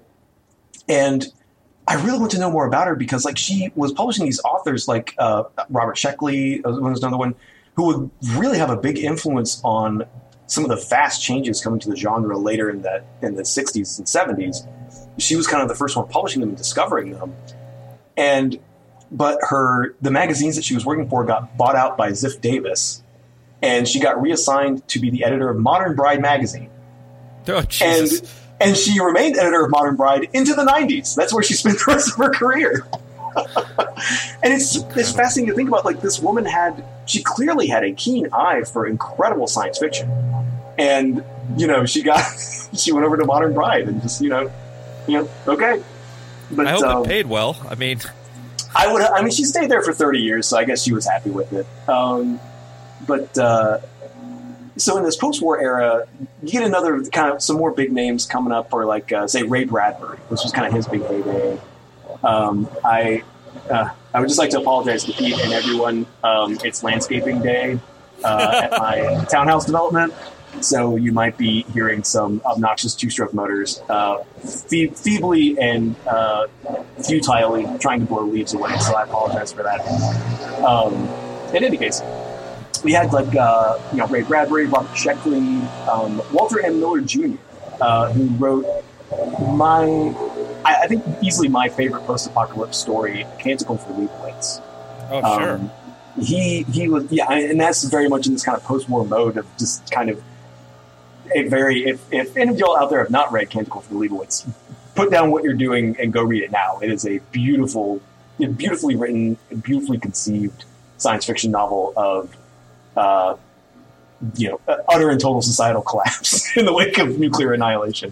And I really want to know more about her because like she was publishing these authors like uh, Robert Sheckley was another one who would really have a big influence on some of the fast changes coming to the genre later in the, in the sixties and seventies. She was kind of the first one publishing them and discovering them. And But her the magazines that she was working for got bought out by Ziff Davis, and she got reassigned to be the editor of Modern Bride magazine. Oh, Jesus. And and she remained editor of Modern Bride into the nineties. That's where she spent the rest of her career. And it's it's fascinating to think about. Like this woman had she clearly had a keen eye for incredible science fiction, and you know she got she went over to Modern Bride and just you know you know okay. But I hope um, it paid well. I mean. I would. I mean, she stayed there for thirty years, so I guess she was happy with it. Um, but uh, so in this post-war era, you get another kind of some more big names coming up, or like uh, say Ray Bradbury, which was kind of his big heyday. Um, I uh, I would just like to apologize to Pete and everyone. Um, it's landscaping day uh, at my townhouse development. So you might be hearing some obnoxious two-stroke motors uh, fe- feebly and uh, futilely trying to blow leaves away. So I apologize for that. Um, in any case, we had like uh, you know Ray Bradbury, Robert Sheckley, um, Walter M. Miller Junior uh, who wrote my, I, I think easily my favorite post-apocalypse story, Canticle for Leibowitz. Oh, sure. Um, he he was yeah, and that's very much in this kind of post-war mode of just kind of a very. If, if any of y'all out there have not read Canticle for Leibowitz, put down what you're doing and go read it now. It is a beautiful, beautifully written, beautifully conceived science fiction novel of, uh, you know, utter and total societal collapse in the wake of nuclear annihilation.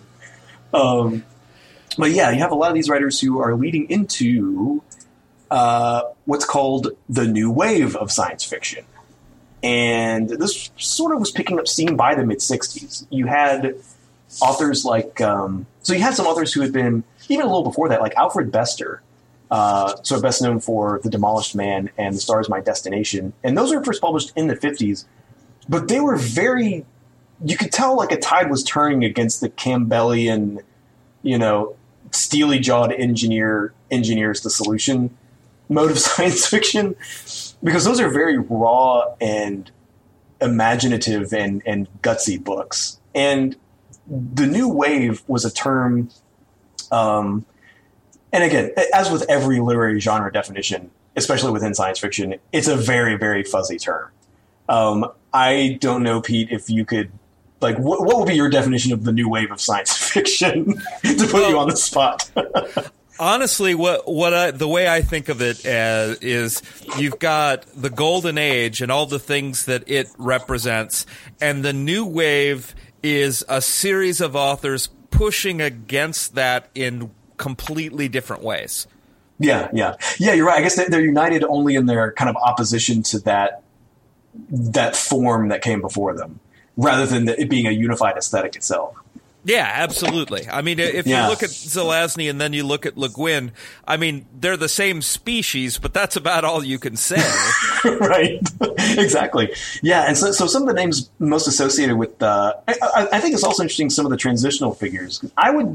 Um, but yeah, you have a lot of these writers who are leading into uh, what's called the new wave of science fiction. And this sort of was picking up steam by the mid-sixties. You had authors like... Um, so you had some authors who had been, even a little before that, like Alfred Bester, uh, sort of best known for The Demolished Man and The Star Is My Destination. And those were first published in the fifties. But they were very... You could tell like a tide was turning against the Campbellian, you know, steely-jawed engineer engineers the solution mode of science fiction, because those are very raw and imaginative and, and gutsy books. And the new wave was a term, um, and again, as with every literary genre definition, especially within science fiction, it's a very, very fuzzy term. Um, I don't know, Pete, if you could, like, what, what would be your definition of the new wave of science fiction to put well, you on the spot? Honestly, what what I, the way I think of it as is you've got the golden age and all the things that it represents, and the new wave is a series of authors pushing against that in completely different ways. Yeah, yeah. Yeah, you're right. I guess they're united only in their kind of opposition to that that form that came before them, rather than it being a unified aesthetic itself. Yeah, absolutely. I mean, if yeah. you look at Zelazny and then you look at Le Guin, I mean, they're the same species, but that's about all you can say. Right. Exactly. Yeah, and so, so some of the names most associated with, uh, I, I think it's also interesting some of the transitional figures. I would,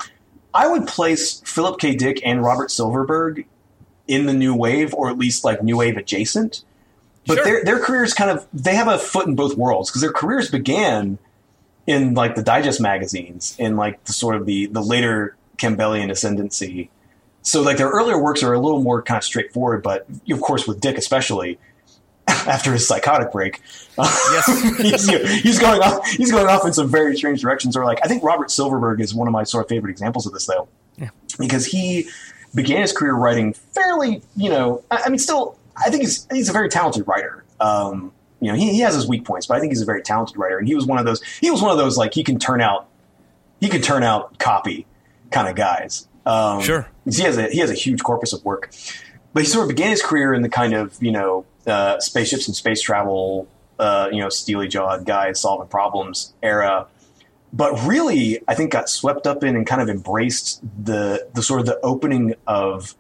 I would place Philip K. Dick and Robert Silverberg in the new wave, or at least like new wave adjacent. But sure. their their careers kind of, they have a foot in both worlds, because their careers began in like the digest magazines, in like the sort of the, the later Campbellian ascendancy. So like their earlier works are a little more kind of straightforward, but of course with Dick especially, after his psychotic break, yes. he's, you know, he's going off he's going off in some very strange directions. Or like I think Robert Silverberg is one of my sort of favorite examples of this though, yeah. because he began his career writing fairly, you know, I, I mean still I think he's he's a very talented writer. Um, You know, he, he has his weak points, but I think he's a very talented writer. And he was one of those, he was one of those, like, he can turn out, he can turn out copy kind of guys. Um, sure. He has a, he has a huge corpus of work, but he sort of began his career in the kind of, you know, uh, spaceships and space travel, uh, you know, steely-jawed guys solving problems era. But really, I think got swept up in and kind of embraced the, the sort of the opening of,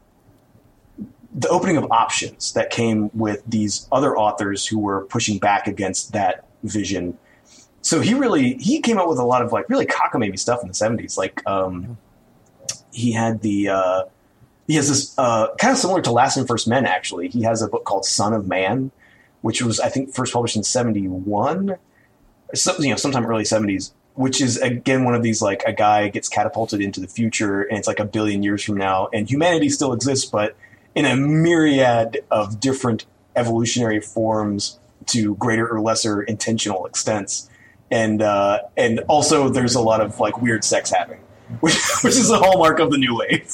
the opening of options that came with these other authors who were pushing back against that vision. So he really, he came up with a lot of like really cockamamie stuff in the seventies. Like, um, he had the, uh, he has this, uh, kind of similar to Last and First Men, actually. He has a book called Son of Man, which was, I think, first published in seventy-one, so, you know, sometime early seventies, which is, again, one of these, like, a guy gets catapulted into the future and it's like a billion years from now and humanity still exists, but in a myriad of different evolutionary forms to greater or lesser intentional extents. And uh, and also there's a lot of like weird sex having, which, which is a hallmark of the new wave.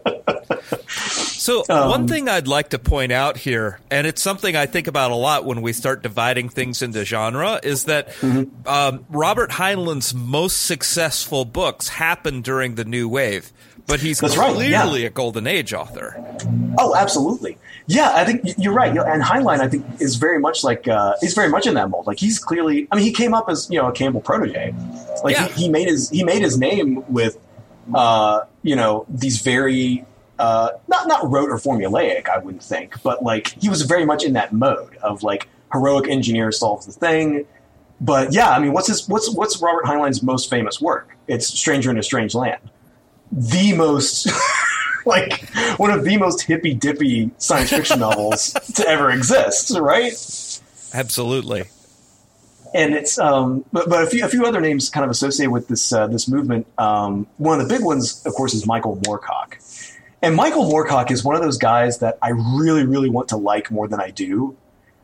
So um, one thing I'd like to point out here, and it's something I think about a lot when we start dividing things into genre, is that mm-hmm. um, Robert Heinlein's most successful books happened during the new wave. But he's That's clearly right, yeah. a Golden Age author. Oh, absolutely. Yeah, I think you're right. And Heinlein, I think, is very much like uh, he's very much in that mold. Like he's clearly, I mean, he came up as you know a Campbell protege. Like yeah. he, he made his he made his name with uh, you know these very uh, not not rote or formulaic, I wouldn't think, but like he was very much in that mode of like heroic engineer solves the thing. But yeah, I mean, what's his what's what's Robert Heinlein's most famous work? It's Stranger in a Strange Land. The most, like, one of the most hippy-dippy science fiction novels to ever exist, right? Absolutely. and it's um, but, but a few a few other names kind of associated with this uh, this movement. Um, one of the big ones, of course, is Michael Moorcock. And Michael Moorcock is one of those guys that I really, really want to like more than I do.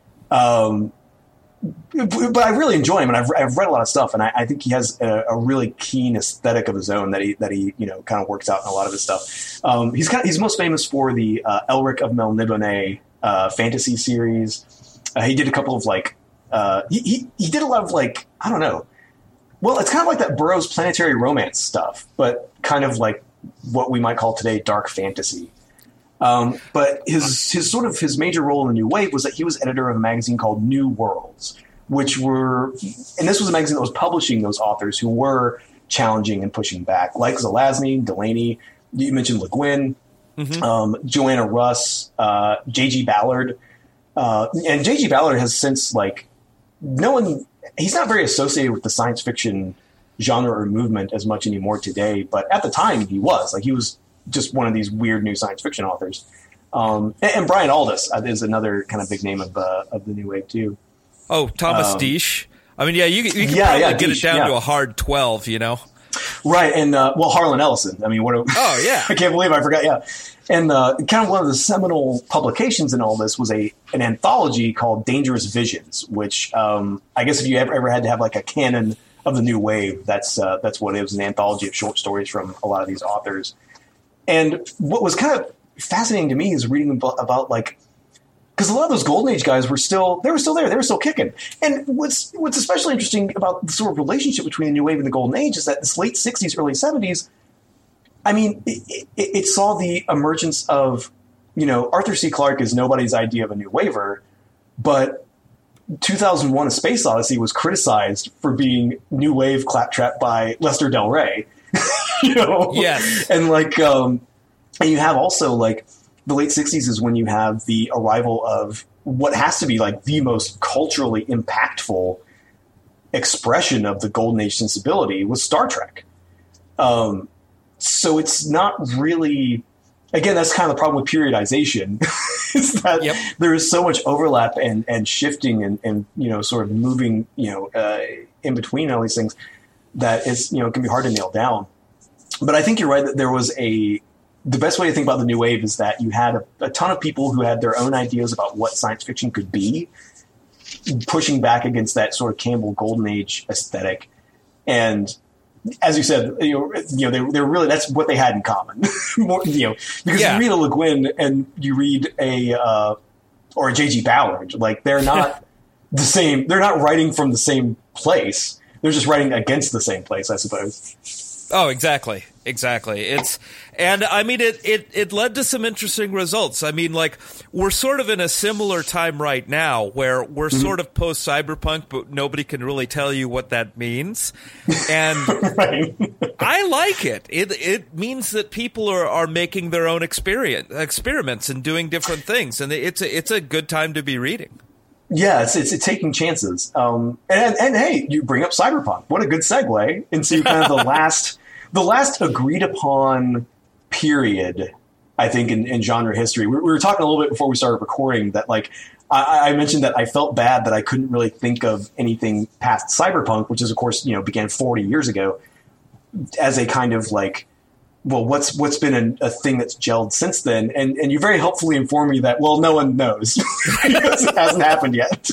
Um, but I really enjoy him, and I've, I've read a lot of stuff, and I, I think he has a, a really keen aesthetic of his own that he that he you know kind of works out in a lot of his stuff. Um, he's kind of, he's most famous for the uh, Elric of Melniboné uh, fantasy series. Uh, he did a couple of like uh, he, he he did a lot of like I don't know. Well, it's kind of like that Burroughs planetary romance stuff, but kind of like what we might call today dark fantasy. Um, but his his sort of his major role in the New Wave was that he was editor of a magazine called New Worlds, which were, and this was a magazine that was publishing those authors who were challenging and pushing back, like Zelazny, Delaney. You mentioned Le Guin, mm-hmm. um, Joanna Russ, uh, J G Ballard, uh, and J G Ballard has since like no one. He's not very associated with the science fiction genre or movement as much anymore today, but at the time he was like he was just one of these weird new science fiction authors. Um, and, and Brian Aldiss is another kind of big name of uh, of the New Wave too. Oh, Thomas um, Desch. I mean, yeah, you, you can yeah, probably yeah, get Desch, it down yeah. to a hard twelve, you know? Right, and uh, well, Harlan Ellison. I mean, what? A, oh yeah, I can't believe I forgot. Yeah, and uh, kind of one of the seminal publications in all this was a an anthology called Dangerous Visions, which um, I guess if you ever, ever had to have like a canon of the New Wave, that's uh, that's what it was, an anthology of short stories from a lot of these authors. And what was kind of fascinating to me is reading about, about like, because a lot of those Golden Age guys were still, they were still there, they were still kicking. And what's what's especially interesting about the sort of relationship between the New Wave and the Golden Age is that this late sixties, early seventies, I mean, it, it, it saw the emergence of, you know, Arthur C. Clarke is nobody's idea of a New Waver, but two thousand one: A Space Odyssey was criticized for being New Wave claptrap by Lester Del Rey. You know? Yes. And like, um, and you have also like the late sixties is when you have the arrival of what has to be like the most culturally impactful expression of the Golden Age sensibility was Star Trek. Um, so it's not really, again, that's kind of the problem with periodization is that yep. there is so much overlap and, and shifting and, and, you know, sort of moving, you know, uh, in between all these things that is, you know, it can be hard to nail down. But I think you're right that there was a, the best way to think about the New Wave is that you had a, a ton of people who had their own ideas about what science fiction could be, pushing back against that sort of Campbell Golden Age aesthetic. And as you said, you know, you know they, they're really, that's what they had in common. More, you know, because yeah. you read a Le Guin and you read a, uh, or a J G Ballard, like they're not the same, they're not writing from the same place. They're just writing against the same place, I suppose. Oh, exactly. Exactly. It's, and I mean, it, it, it led to some interesting results. I mean, like, we're sort of in a similar time right now where we're mm-hmm. sort of post cyberpunk, but nobody can really tell you what that means. And right. I like it. It, it means that people are, are making their own experience, experiments and doing different things. And it's a, it's a good time to be reading. Yeah, it's, it's it's taking chances. Um, and and hey, you bring up cyberpunk. What a good segue into kind of the last the last agreed upon period, I think, in, in genre history. We, we were talking a little bit before we started recording that, like, I, I mentioned that I felt bad that I couldn't really think of anything past cyberpunk, which is, of course, you know, began forty years ago, as a kind of like, well, what's what's been a, a thing that's gelled since then? And and you very helpfully informed me that, well, no one knows because it hasn't happened yet.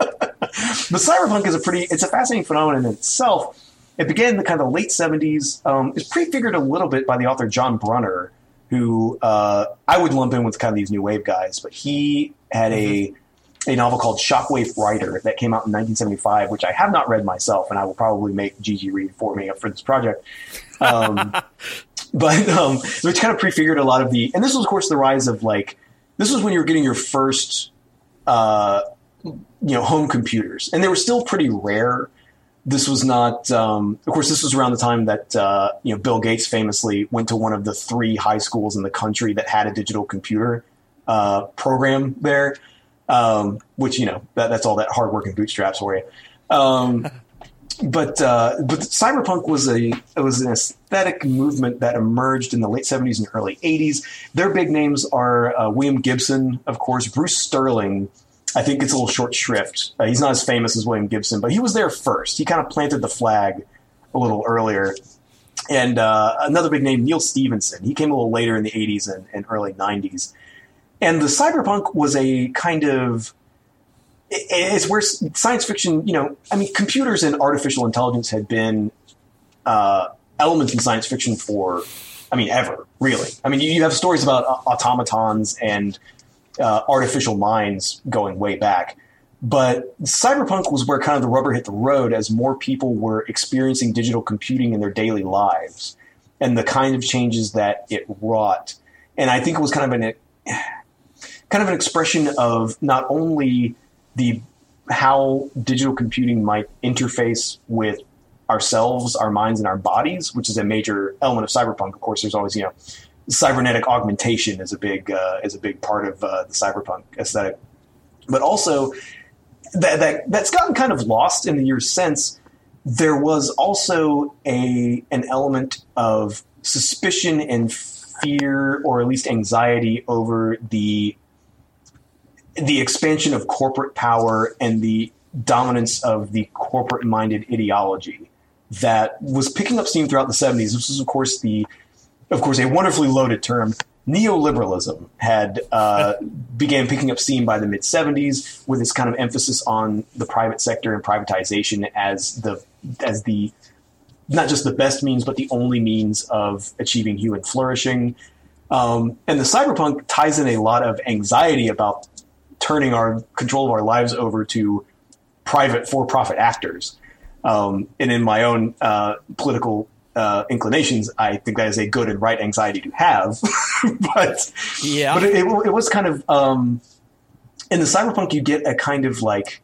But cyberpunk is a pretty, it's a fascinating phenomenon in itself. It began in the kind of late seventies. Um, it's prefigured a little bit by the author John Brunner, who uh, I would lump in with kind of these new wave guys. But he had mm-hmm. a a novel called Shockwave Rider that came out in nineteen seventy-five, which I have not read myself, and I will probably make Gigi read for me for this project. Um, but um, which kind of prefigured a lot of the, and this was, of course, the rise of like, this was when you were getting your first, uh, you know, home computers, and they were still pretty rare. This was not, um, of course, this was around the time that, uh, you know, Bill Gates famously went to one of the three high schools in the country that had a digital computer uh, program there, um, which, you know, that, that's all that hard work and bootstraps for you. Um, but uh, but cyberpunk was a it was an aesthetic movement that emerged in the late seventies and early eighties. Their big names are uh, William Gibson, of course, Bruce Sterling, I think gets a little short shrift. Uh, he's not as famous as William Gibson, but he was there first. He kind of planted the flag a little earlier. And uh, another big name, Neil Stephenson. He came a little later in the eighties and, and early nineties. And the cyberpunk was a kind of – it's where science fiction – you know, I mean, computers and artificial intelligence had been uh, elements in science fiction for, I mean, ever, really. I mean, you, you have stories about automatons and uh, artificial minds going way back. But cyberpunk was where kind of the rubber hit the road as more people were experiencing digital computing in their daily lives and the kind of changes that it wrought. And I think it was kind of an kind of an expression of not only the how digital computing might interface with ourselves, our minds, and our bodies, which is a major element of cyberpunk. Of course, there's always, you know, cybernetic augmentation is a big uh, is a big part of uh, the cyberpunk aesthetic, but also that, that that's gotten kind of lost in the years since. There was also a an element of suspicion and fear, or at least anxiety, over the the expansion of corporate power and the dominance of the corporate-minded ideology that was picking up steam throughout the seventies. This was, of course, the of course a wonderfully loaded term. Neoliberalism had uh, began picking up steam by the mid seventies with this kind of emphasis on the private sector and privatization as the as the not just the best means, but the only means of achieving human flourishing. Um, and the cyberpunk ties in a lot of anxiety about turning our control of our lives over to private for-profit actors. Um, and in my own uh, political uh, inclinations, I think that is a good and right anxiety to have. but yeah, but it, it, it was kind of um, in the cyberpunk, you get a kind of like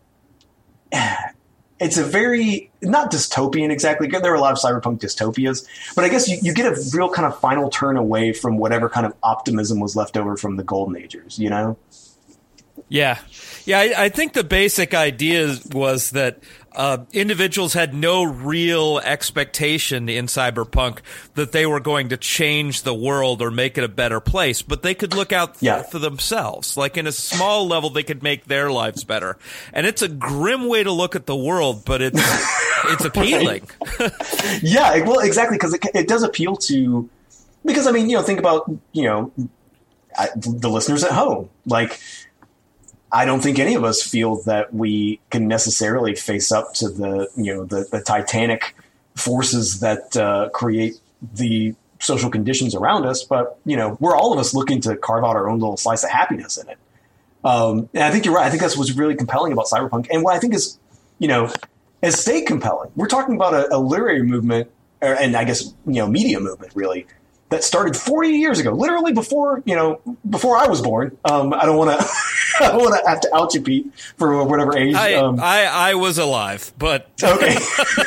it's a very not dystopian exactly. There are a lot of cyberpunk dystopias, but I guess you, you get a real kind of final turn away from whatever kind of optimism was left over from the golden ages. You know. Yeah. Yeah, I, I think the basic idea was that uh, individuals had no real expectation in cyberpunk that they were going to change the world or make it a better place, but they could look out yeah. for themselves. Like in a small level, they could make their lives better. And it's a grim way to look at the world, but it's it's appealing. Yeah, well, exactly, because it, it does appeal to – because, I mean, you know, think about, you know, I, the listeners at home. Like – I don't think any of us feel that we can necessarily face up to the, you know, the, the titanic forces that uh, create the social conditions around us. But, you know, we're all of us looking to carve out our own little slice of happiness in it. Um, and I think you're right. I think that's what's really compelling about cyberpunk. And what I think is, you know, has stayed compelling. We're talking about a, a literary movement, or, and I guess, you know, media movement, really, that started forty years ago, literally before, you know, before I was born. Um, I don't want to, I don't want to have to out you, Pete, for whatever age. I, um, I, I was alive, but okay.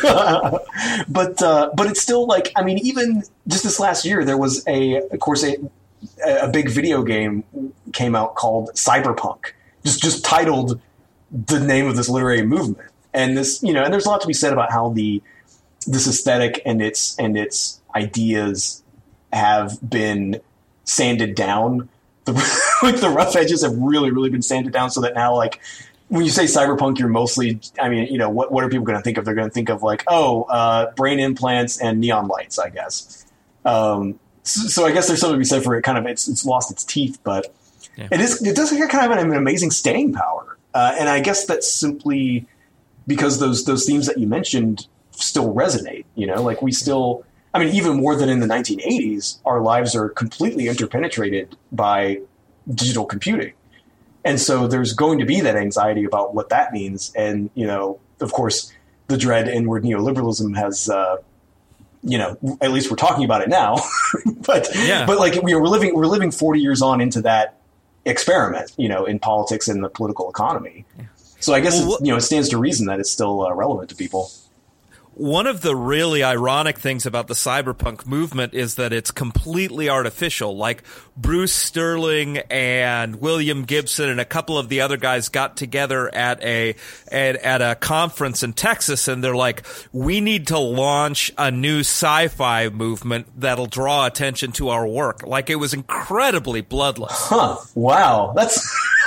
but, uh, but it's still like, I mean, even just this last year, there was a, of course, a, a big video game came out called Cyberpunk, just, just titled the name of this literary movement. And this, you know, and there's a lot to be said about how the, this aesthetic and its, and its ideas have been sanded down. The, like the rough edges have really, really been sanded down so that now, like, when you say cyberpunk, you're mostly, I mean, you know, what, what are people going to think of? They're going to think of like, oh, uh, brain implants and neon lights, I guess. Um, so, so I guess there's something to be said for it. Kind of, it's, it's lost its teeth, but yeah. it is, it does have kind of an, an amazing staying power. Uh, and I guess that's simply because those, those themes that you mentioned still resonate, you know, like we still, I mean, even more than in the nineteen eighties, our lives are completely interpenetrated by digital computing. And so there's going to be that anxiety about what that means. And, you know, of course, the dread inward neoliberalism has, uh, you know, at least we're talking about it now. but, yeah. but like, we're living, we're living forty years on into that experiment, you know, in politics and the political economy. Yeah. So I guess, well, it's, you know, it stands to reason that it's still uh, relevant to people. One of the really ironic things about the cyberpunk movement is that it's completely artificial. Like Bruce Sterling and William Gibson and a couple of the other guys got together at a at, at a conference in Texas, and they're like, we need to launch a new sci-fi movement that'll draw attention to our work. Like, it was incredibly bloodless. Huh. Wow. That's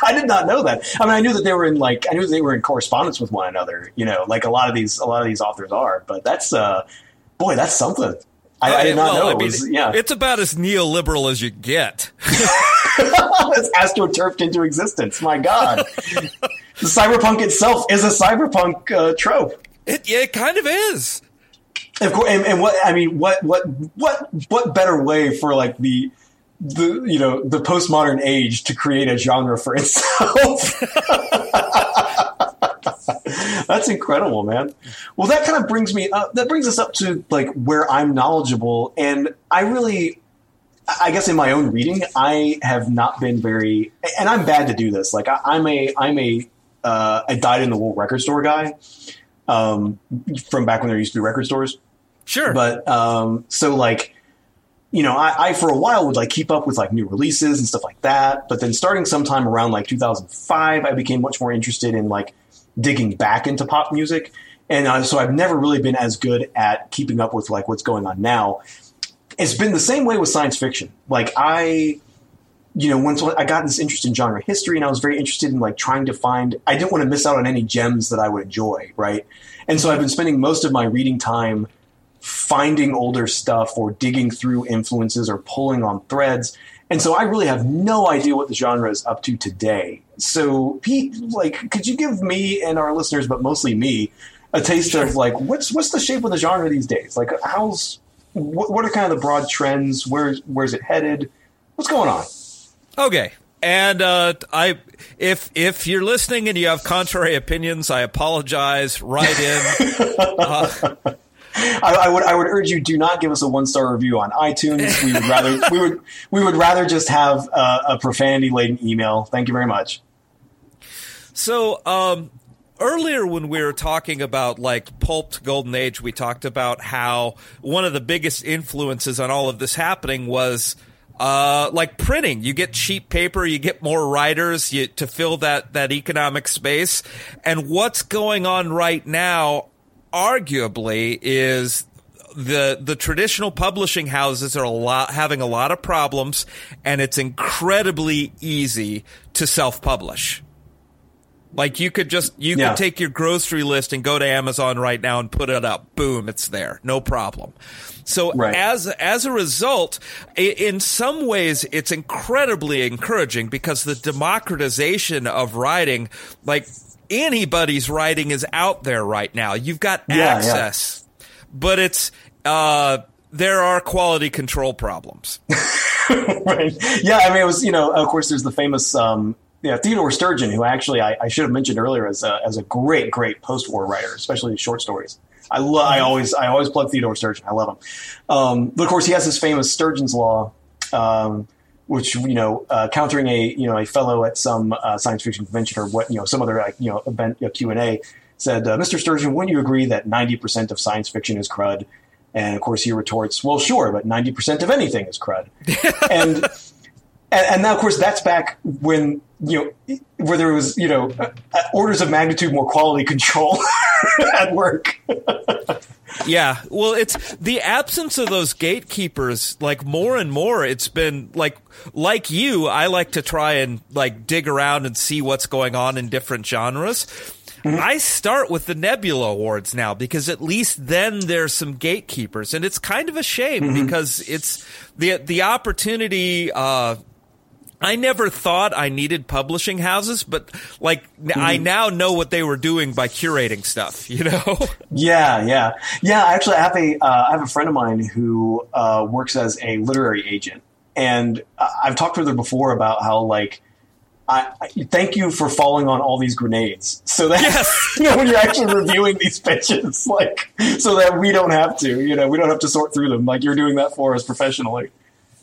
I did not know that. I mean, I knew that they were in like I knew that they were in correspondence with one another. You know, like a lot of these a lot of these authors are. But that's uh, boy, that's something. I, I did not well, know. I It mean, was, yeah, it's about as neoliberal as you get. it's astroturfed into existence. My God, the cyberpunk itself is a cyberpunk uh, trope. It, yeah, it kind of is. Of course, and, and what I mean, what what what what better way for like the the you know the postmodern age to create a genre for itself? That's incredible, man. Well, that kind of brings me up, that brings us up to like where I'm knowledgeable, and I really, I guess in my own reading, I have not been very, and I'm bad to do this. Like I, I'm a I'm a uh, a dyed in the wool record store guy um, from back when there used to be record stores. Sure, but um, so like. You know, I, I for a while would like keep up with like new releases and stuff like that. But then starting sometime around like two thousand five, I became much more interested in like digging back into pop music. And uh, so I've never really been as good at keeping up with like what's going on now. It's been the same way with science fiction. Like I, you know, once I got this interest in genre history and I was very interested in like trying to find, I didn't want to miss out on any gems that I would enjoy. Right. And so I've been spending most of my reading time finding older stuff or digging through influences or pulling on threads. And so I really have no idea what the genre is up to today. So Pete, like, could you give me and our listeners, but mostly me, a taste sure. of like, what's, what's the shape of the genre these days? Like how's, what, what are kind of the broad trends? Where's, where's it headed? What's going on? Okay. And uh, I, if if you're listening and you have contrary opinions, I apologize. Write in. uh, I, I would I would urge you, do not give us a one star review on iTunes. We would rather we would we would rather just have a, a profanity laden email. Thank you very much. So um, earlier when we were talking about like pulped golden age, we talked about how one of the biggest influences on all of this happening was uh, like printing. You get cheap paper, you get more writers you, to fill that that economic space. And what's going on right now, arguably, is the the traditional publishing houses are a lot having a lot of problems, and it's incredibly easy to self-publish. Like you could just you yeah. could take your grocery list and go to Amazon right now and put it up. Boom, it's there, no problem. So right. as as a result, in some ways, it's incredibly encouraging because the democratization of writing, like. Anybody's writing is out there right now. You've got yeah, access, yeah. but it's uh, there are quality control problems. Right. Yeah, I mean, it was, you know, of course, there's the famous um, yeah, Theodore Sturgeon, who actually I, I should have mentioned earlier as a, as a great, great post-war writer, especially short stories. I lo- I always I always plug Theodore Sturgeon. I love him. Um, but of course, he has this famous Sturgeon's Law. Um, which, you know, uh, countering a, you know, a fellow at some uh, science fiction convention or what, you know, some other, like, you know, event, you know, Q and A said, uh, Mister Sturgeon, wouldn't you agree that ninety percent of science fiction is crud? And of course he retorts, well, sure, but ninety percent of anything is crud. and, and, and now, of course, that's back when, you know, where there was, you know, uh, orders of magnitude more quality control at work. Yeah, well, it's the absence of those gatekeepers. Like more and more, it's been like, like you, I like to try and like dig around and see what's going on in different genres. Mm-hmm. I start with the Nebula Awards now because at least then there's some gatekeepers, and it's kind of a shame mm-hmm. because it's the the opportunity. Uh, I never thought I needed publishing houses, but like mm-hmm. I now know what they were doing by curating stuff, you know? Yeah, yeah. Yeah, actually I have a uh, I have a friend of mine who uh, works as a literary agent. And I've talked with her before about how like I, I thank you for falling on all these grenades. So that yes. you know, when you're actually reviewing these pitches, like so that we don't have to, you know, we don't have to sort through them. Like you're doing that for us professionally.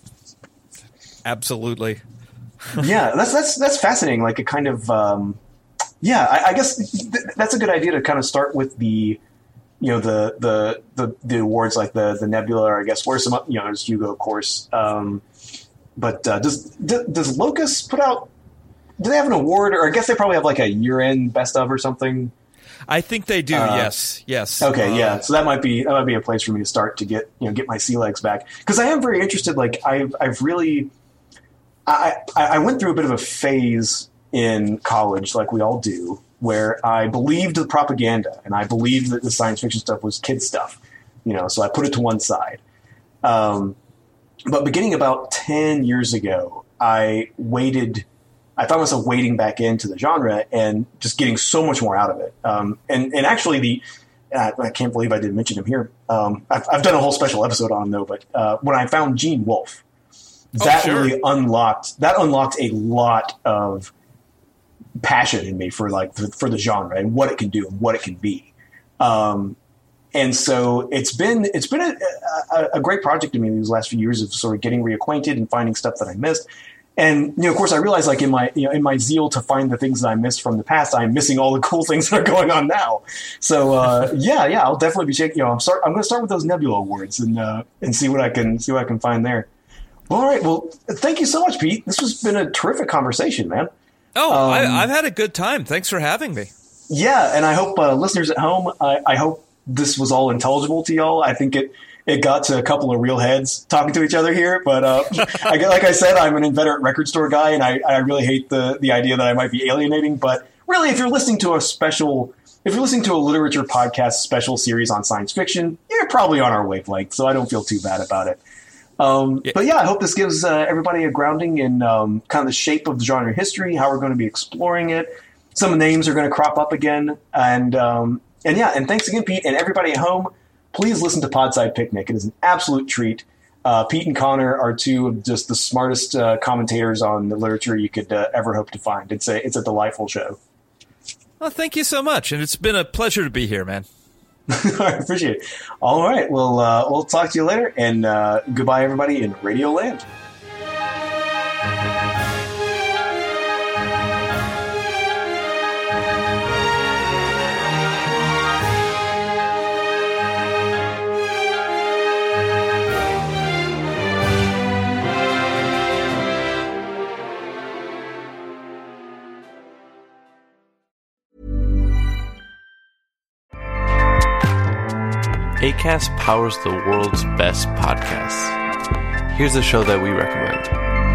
Absolutely. Yeah, that's that's that's fascinating. Like a kind of, um, yeah, I, I guess th- that's a good idea to kind of start with the, you know, the the the, the awards like the the Nebula, or I guess where some, you know, there's Hugo, of course. Um, but uh, does d- does Locus put out? Do they have an award, or I guess they probably have like a year end best of or something? I think they do. Uh, yes, yes. Okay, uh, yeah. So that might be that might be a place for me to start to get you know get my sea legs back, because I am very interested. Like I've I've really. I, I went through a bit of a phase in college, like we all do, where I believed the propaganda and I believed that the science fiction stuff was kid stuff, you know, so I put it to one side. Um, but beginning about ten years ago, I waited, I found myself wading back into the genre and just getting so much more out of it. Um, and, and actually the, uh, I can't believe I didn't mention him here. Um, I've, I've done a whole special episode on him though, but uh, when I found Gene Wolfe, that oh, sure. really unlocked, that unlocked a lot of passion in me for like, for, for the genre and what it can do and what it can be. Um, And so it's been it's been a, a, a great project to me these last few years of sort of getting reacquainted and finding stuff that I missed. And you know, of course, I realized like in my you know in my zeal to find the things that I missed from the past, I'm missing all the cool things that are going on now. So uh, yeah, yeah, I'll definitely be checking. You know, I'm start I'm going to start with those Nebula Awards and uh, and see what I can see what I can find there. Well, all right. Well, thank you so much, Pete. This has been a terrific conversation, man. Oh, um, I, I've had a good time. Thanks for having me. Yeah, and I hope uh, listeners at home, I, I hope. This was all intelligible to y'all. I think it, it got to a couple of real heads talking to each other here. But uh, I, like I said, I'm an inveterate record store guy, and I, I really hate the, the idea that I might be alienating. But really, if you're listening to a special, if you're listening to a literature podcast special series on science fiction, you're probably on our wavelength, so I don't feel too bad about it. Um, yeah. But yeah, I hope this gives uh, everybody a grounding in um, kind of the shape of the genre history, how we're going to be exploring it. Some names are going to crop up again, and um, And yeah, and thanks again, Pete, and everybody at home. Please listen to Podside Picnic. It is an absolute treat. Uh, Pete and Connor are two of just the smartest uh, commentators on the literature you could uh, ever hope to find. It's a it's a delightful show. Well, thank you so much, and it's been a pleasure to be here, man. I appreciate it. All right, well, uh, we'll talk to you later, and uh, goodbye, everybody in Radio Land. Acast powers the world's best podcasts. Here's a show that we recommend.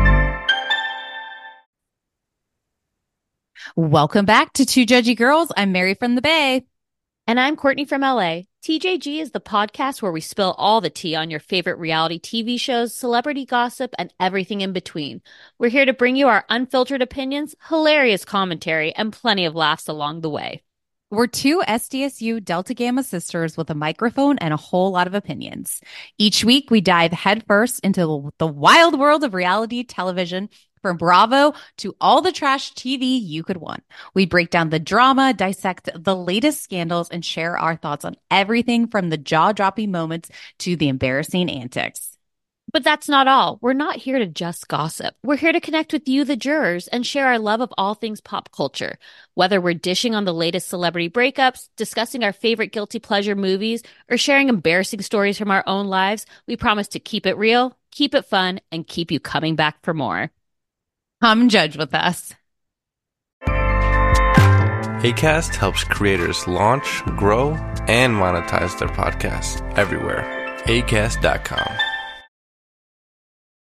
Welcome back to Two Judgy Girls. I'm Mary from the Bay. And I'm Courtney from L A. T J G is the podcast where we spill all the tea on your favorite reality T V shows, celebrity gossip, and everything in between. We're here to bring you our unfiltered opinions, hilarious commentary, and plenty of laughs along the way. We're two S D S U Delta Gamma sisters with a microphone and a whole lot of opinions. Each week, we dive headfirst into the wild world of reality television, from Bravo to all the trash T V you could want. We break down the drama, dissect the latest scandals, and share our thoughts on everything from the jaw-dropping moments to the embarrassing antics. But that's not all. We're not here to just gossip. We're here to connect with you, the jurors, and share our love of all things pop culture. Whether we're dishing on the latest celebrity breakups, discussing our favorite guilty pleasure movies, or sharing embarrassing stories from our own lives, we promise to keep it real, keep it fun, and keep you coming back for more. Come judge with us. Acast helps creators launch, grow, and monetize their podcasts everywhere. Acast dot com.